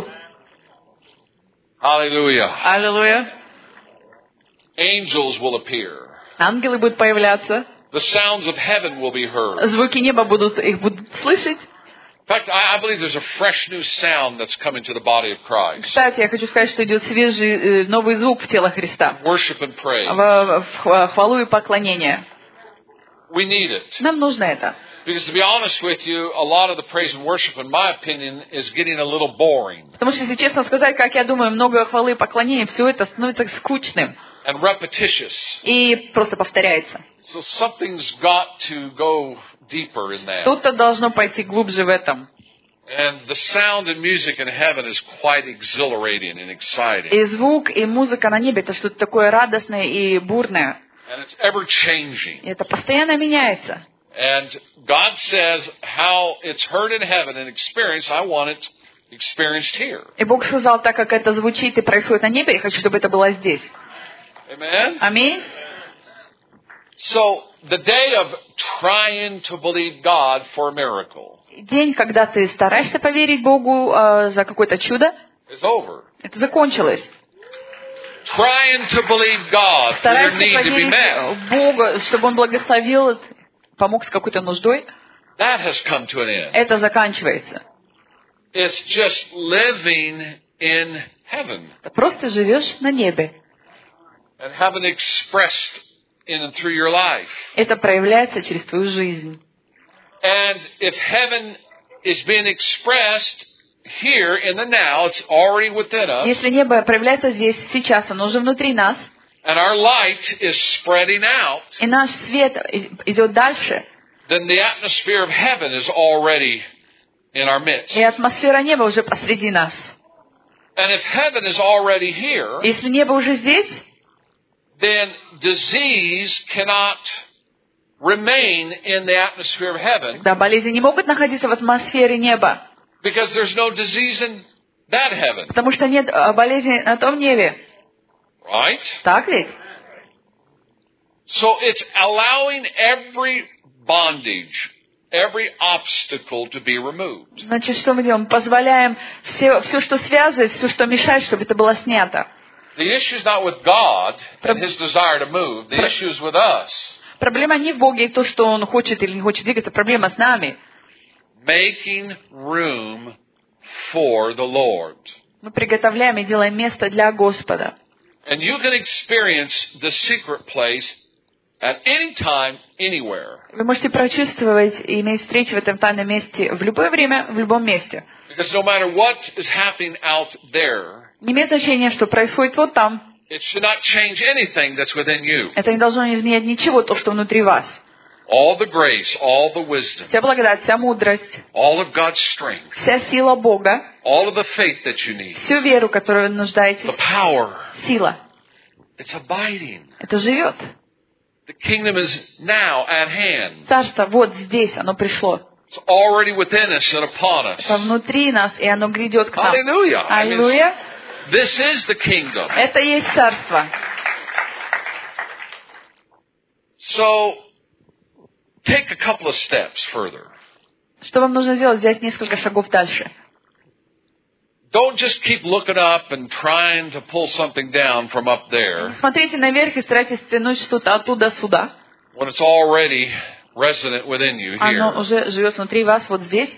[SPEAKER 3] Hallelujah.
[SPEAKER 2] Аллилуйя.
[SPEAKER 3] Angels will appear.
[SPEAKER 2] Ангелы будут появляться.
[SPEAKER 3] The sounds of heaven will be heard.
[SPEAKER 2] Звуки неба будут, их будут слышать.
[SPEAKER 3] In fact, I, I believe there's a fresh new sound that's coming to the body of Christ.
[SPEAKER 2] Кстати, я хочу сказать, что идет свежий новый звук в тело Христа.
[SPEAKER 3] Worship and praise.
[SPEAKER 2] В, в хвалу и поклонение.
[SPEAKER 3] We need it.
[SPEAKER 2] Нам нужно это.
[SPEAKER 3] Because to be honest with you, a lot of the praise and worship, in my opinion, is getting a little boring.
[SPEAKER 2] Потому что, если честно сказать, как я думаю, много хвалы и поклонения, все это становится скучным.
[SPEAKER 3] And repetitious.
[SPEAKER 2] И просто повторяется.
[SPEAKER 3] So something's got to go deeper in that.
[SPEAKER 2] Что-то должно пойти глубже в этом.
[SPEAKER 3] And the sound and music in heaven is quite exhilarating and exciting.
[SPEAKER 2] И звук, и музыка на небе — это что-то такое радостное и бурное.
[SPEAKER 3] And it's ever changing.
[SPEAKER 2] И это постоянно меняется.
[SPEAKER 3] And God says how it's heard in heaven and experienced, I want it experienced here.
[SPEAKER 2] И Бог сказал, так как это звучит и происходит на небе, я хочу, чтобы это было здесь.
[SPEAKER 3] Amen?
[SPEAKER 2] Аминь.
[SPEAKER 3] So, the day of trying to believe God for a miracle
[SPEAKER 2] День, когда ты стараешься поверить Богу э, за какое-то чудо,
[SPEAKER 3] is over.
[SPEAKER 2] это закончилось.
[SPEAKER 3] Trying to believe God for your
[SPEAKER 2] Стараешься
[SPEAKER 3] need to be
[SPEAKER 2] поверить
[SPEAKER 3] met,
[SPEAKER 2] Богу, чтобы Он благословил, помог с какой-то нуждой,
[SPEAKER 3] that has come to an end.
[SPEAKER 2] это заканчивается.
[SPEAKER 3] It's just living in heaven.
[SPEAKER 2] Ты просто живешь на небе.
[SPEAKER 3] And heaven expressed in and through your life.
[SPEAKER 2] Это проявляется через твою жизнь.
[SPEAKER 3] And if heaven is being expressed here in the now, it's already within us.
[SPEAKER 2] Если небо проявляется здесь, сейчас, оно уже внутри нас,
[SPEAKER 3] and our light is spreading out,
[SPEAKER 2] и наш свет идет дальше,
[SPEAKER 3] then the atmosphere of heaven is already in our midst.
[SPEAKER 2] И атмосфера неба уже посреди нас.
[SPEAKER 3] And if heaven is already here,
[SPEAKER 2] если небо уже здесь,
[SPEAKER 3] then disease cannot remain in the atmosphere of heaven.
[SPEAKER 2] Да, болезни не могут находиться в атмосфере неба.
[SPEAKER 3] Because there's no disease in that heaven.
[SPEAKER 2] Потому что нет болезни на том небе.
[SPEAKER 3] Right?
[SPEAKER 2] Так ведь?
[SPEAKER 3] So it's allowing every bondage, every obstacle to be removed.
[SPEAKER 2] Значит, что мы делаем? Позволяем все, все, что связывает, все, что мешает, чтобы это было снято.
[SPEAKER 3] The issue is not with God and His desire to move. The issue is with us.
[SPEAKER 2] Проблема не в Боге и то, что Он хочет или не хочет двигаться. Проблема с нами.
[SPEAKER 3] Making room for the Lord.
[SPEAKER 2] Мы приготовляем и делаем место для Господа.
[SPEAKER 3] And you can experience the secret place at any time, anywhere.
[SPEAKER 2] Вы можете прочувствовать и иметь встречу в этом тайном месте в любое время, в любом месте.
[SPEAKER 3] Because no matter what is happening out there,
[SPEAKER 2] не имеет значения, что происходит вот там.
[SPEAKER 3] It should not change anything that's within you.
[SPEAKER 2] Это не должно изменять ничего, то, что внутри вас.
[SPEAKER 3] All the grace, all the wisdom,
[SPEAKER 2] вся благодать, вся мудрость,
[SPEAKER 3] all of God's strength,
[SPEAKER 2] вся сила Бога,
[SPEAKER 3] all of the faith that you need,
[SPEAKER 2] всю веру, которую вы нуждаетесь,
[SPEAKER 3] the power,
[SPEAKER 2] сила.
[SPEAKER 3] It's abiding.
[SPEAKER 2] Это живет.
[SPEAKER 3] The kingdom is now at hand.
[SPEAKER 2] Царство вот здесь, оно пришло.
[SPEAKER 3] It's already within us and upon us.
[SPEAKER 2] Это внутри нас, и оно грядет к нам.
[SPEAKER 3] Hallelujah.
[SPEAKER 2] Аллилуйя.
[SPEAKER 3] This is the kingdom.
[SPEAKER 2] Это есть царство.
[SPEAKER 3] So, take a couple of steps further.
[SPEAKER 2] Что вам нужно сделать? Взять несколько шагов дальше.
[SPEAKER 3] Don't just keep looking up and trying to pull something down from up there.
[SPEAKER 2] Смотрите наверх и старайтесь тянуть что-то оттуда сюда.
[SPEAKER 3] When it's already resident within you here.
[SPEAKER 2] Оно уже живет внутри вас, вот здесь.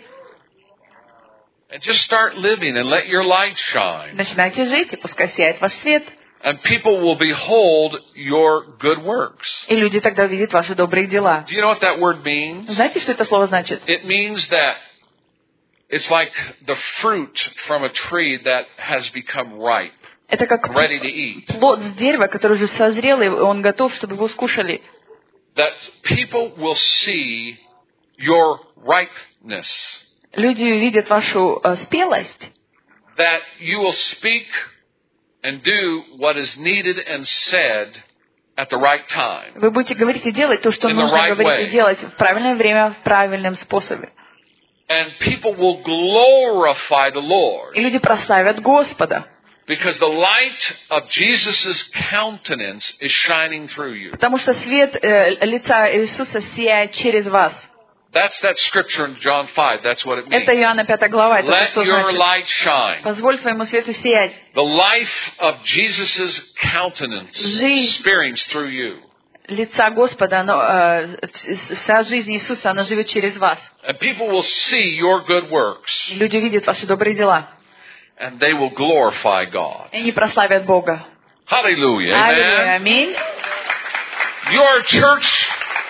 [SPEAKER 3] And just start living and let your light shine.
[SPEAKER 2] Начинайте жить, и пускай сияет ваш свет.
[SPEAKER 3] And people will behold your good works.
[SPEAKER 2] И люди тогда увидят ваши добрые дела.
[SPEAKER 3] Do you know what that word means?
[SPEAKER 2] Знаете, что это слово значит?
[SPEAKER 3] It means that it's like the fruit from a tree that has become ripe.
[SPEAKER 2] Это как
[SPEAKER 3] ready to eat.
[SPEAKER 2] Плод с дерева, который уже созрел, и он готов, чтобы его скушали.
[SPEAKER 3] That people will see your ripeness.
[SPEAKER 2] Люди увидят вашу uh, спелость.
[SPEAKER 3] That you will speak and do what is needed and said at the right time.
[SPEAKER 2] Вы будете говорить и делать то, что
[SPEAKER 3] In
[SPEAKER 2] нужно
[SPEAKER 3] right
[SPEAKER 2] говорить
[SPEAKER 3] way.
[SPEAKER 2] и делать в правильное время, в правильном способе.
[SPEAKER 3] And people will glorify the Lord.
[SPEAKER 2] И люди прославят Господа.
[SPEAKER 3] Because the light of Jesus' countenance is shining through you.
[SPEAKER 2] Потому что свет э, лица Иисуса сияет через вас.
[SPEAKER 3] That's that scripture in John five. That's what it means.
[SPEAKER 2] Это Иоанна пятая глава. Это
[SPEAKER 3] Let
[SPEAKER 2] что
[SPEAKER 3] your
[SPEAKER 2] значит.
[SPEAKER 3] light shine.
[SPEAKER 2] Позволь своему свету сиять.
[SPEAKER 3] The life of Jesus' countenance
[SPEAKER 2] Жизнь
[SPEAKER 3] experienced through you.
[SPEAKER 2] Лица Господа, оно, э, вся жизнь Иисуса, она живет через вас.
[SPEAKER 3] And people will see your good works.
[SPEAKER 2] Люди видят ваши добрые дела.
[SPEAKER 3] And they will glorify God.
[SPEAKER 2] И они прославят Бога.
[SPEAKER 3] Hallelujah.
[SPEAKER 2] Аллилуйя.
[SPEAKER 3] Amen.
[SPEAKER 2] Аминь.
[SPEAKER 3] You're a church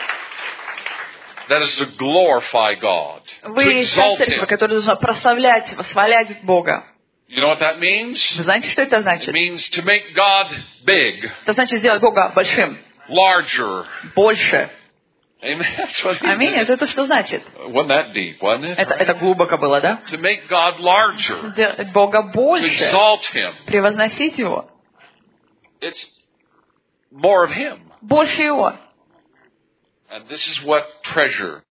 [SPEAKER 3] that is to glorify God. To
[SPEAKER 2] Вы
[SPEAKER 3] exalt
[SPEAKER 2] церковь,
[SPEAKER 3] Him.
[SPEAKER 2] которая должна прославлять, восхвалять Бога.
[SPEAKER 3] You know what that means?
[SPEAKER 2] Вы знаете, что это
[SPEAKER 3] It
[SPEAKER 2] значит?
[SPEAKER 3] means to make God big,
[SPEAKER 2] Это значит сделать Бога большим,
[SPEAKER 3] larger.
[SPEAKER 2] больше.
[SPEAKER 3] Amen. That's what it
[SPEAKER 2] Аминь.
[SPEAKER 3] means.
[SPEAKER 2] Это то, что значит.
[SPEAKER 3] Wasn't that deep, wasn't it?
[SPEAKER 2] Это, это глубоко было, да?
[SPEAKER 3] To make God larger.
[SPEAKER 2] Сделать Бога
[SPEAKER 3] To
[SPEAKER 2] больше.
[SPEAKER 3] exalt Him.
[SPEAKER 2] Превозносить Его.
[SPEAKER 3] It's more of Him.
[SPEAKER 2] Больше Его.
[SPEAKER 3] And this is what treasure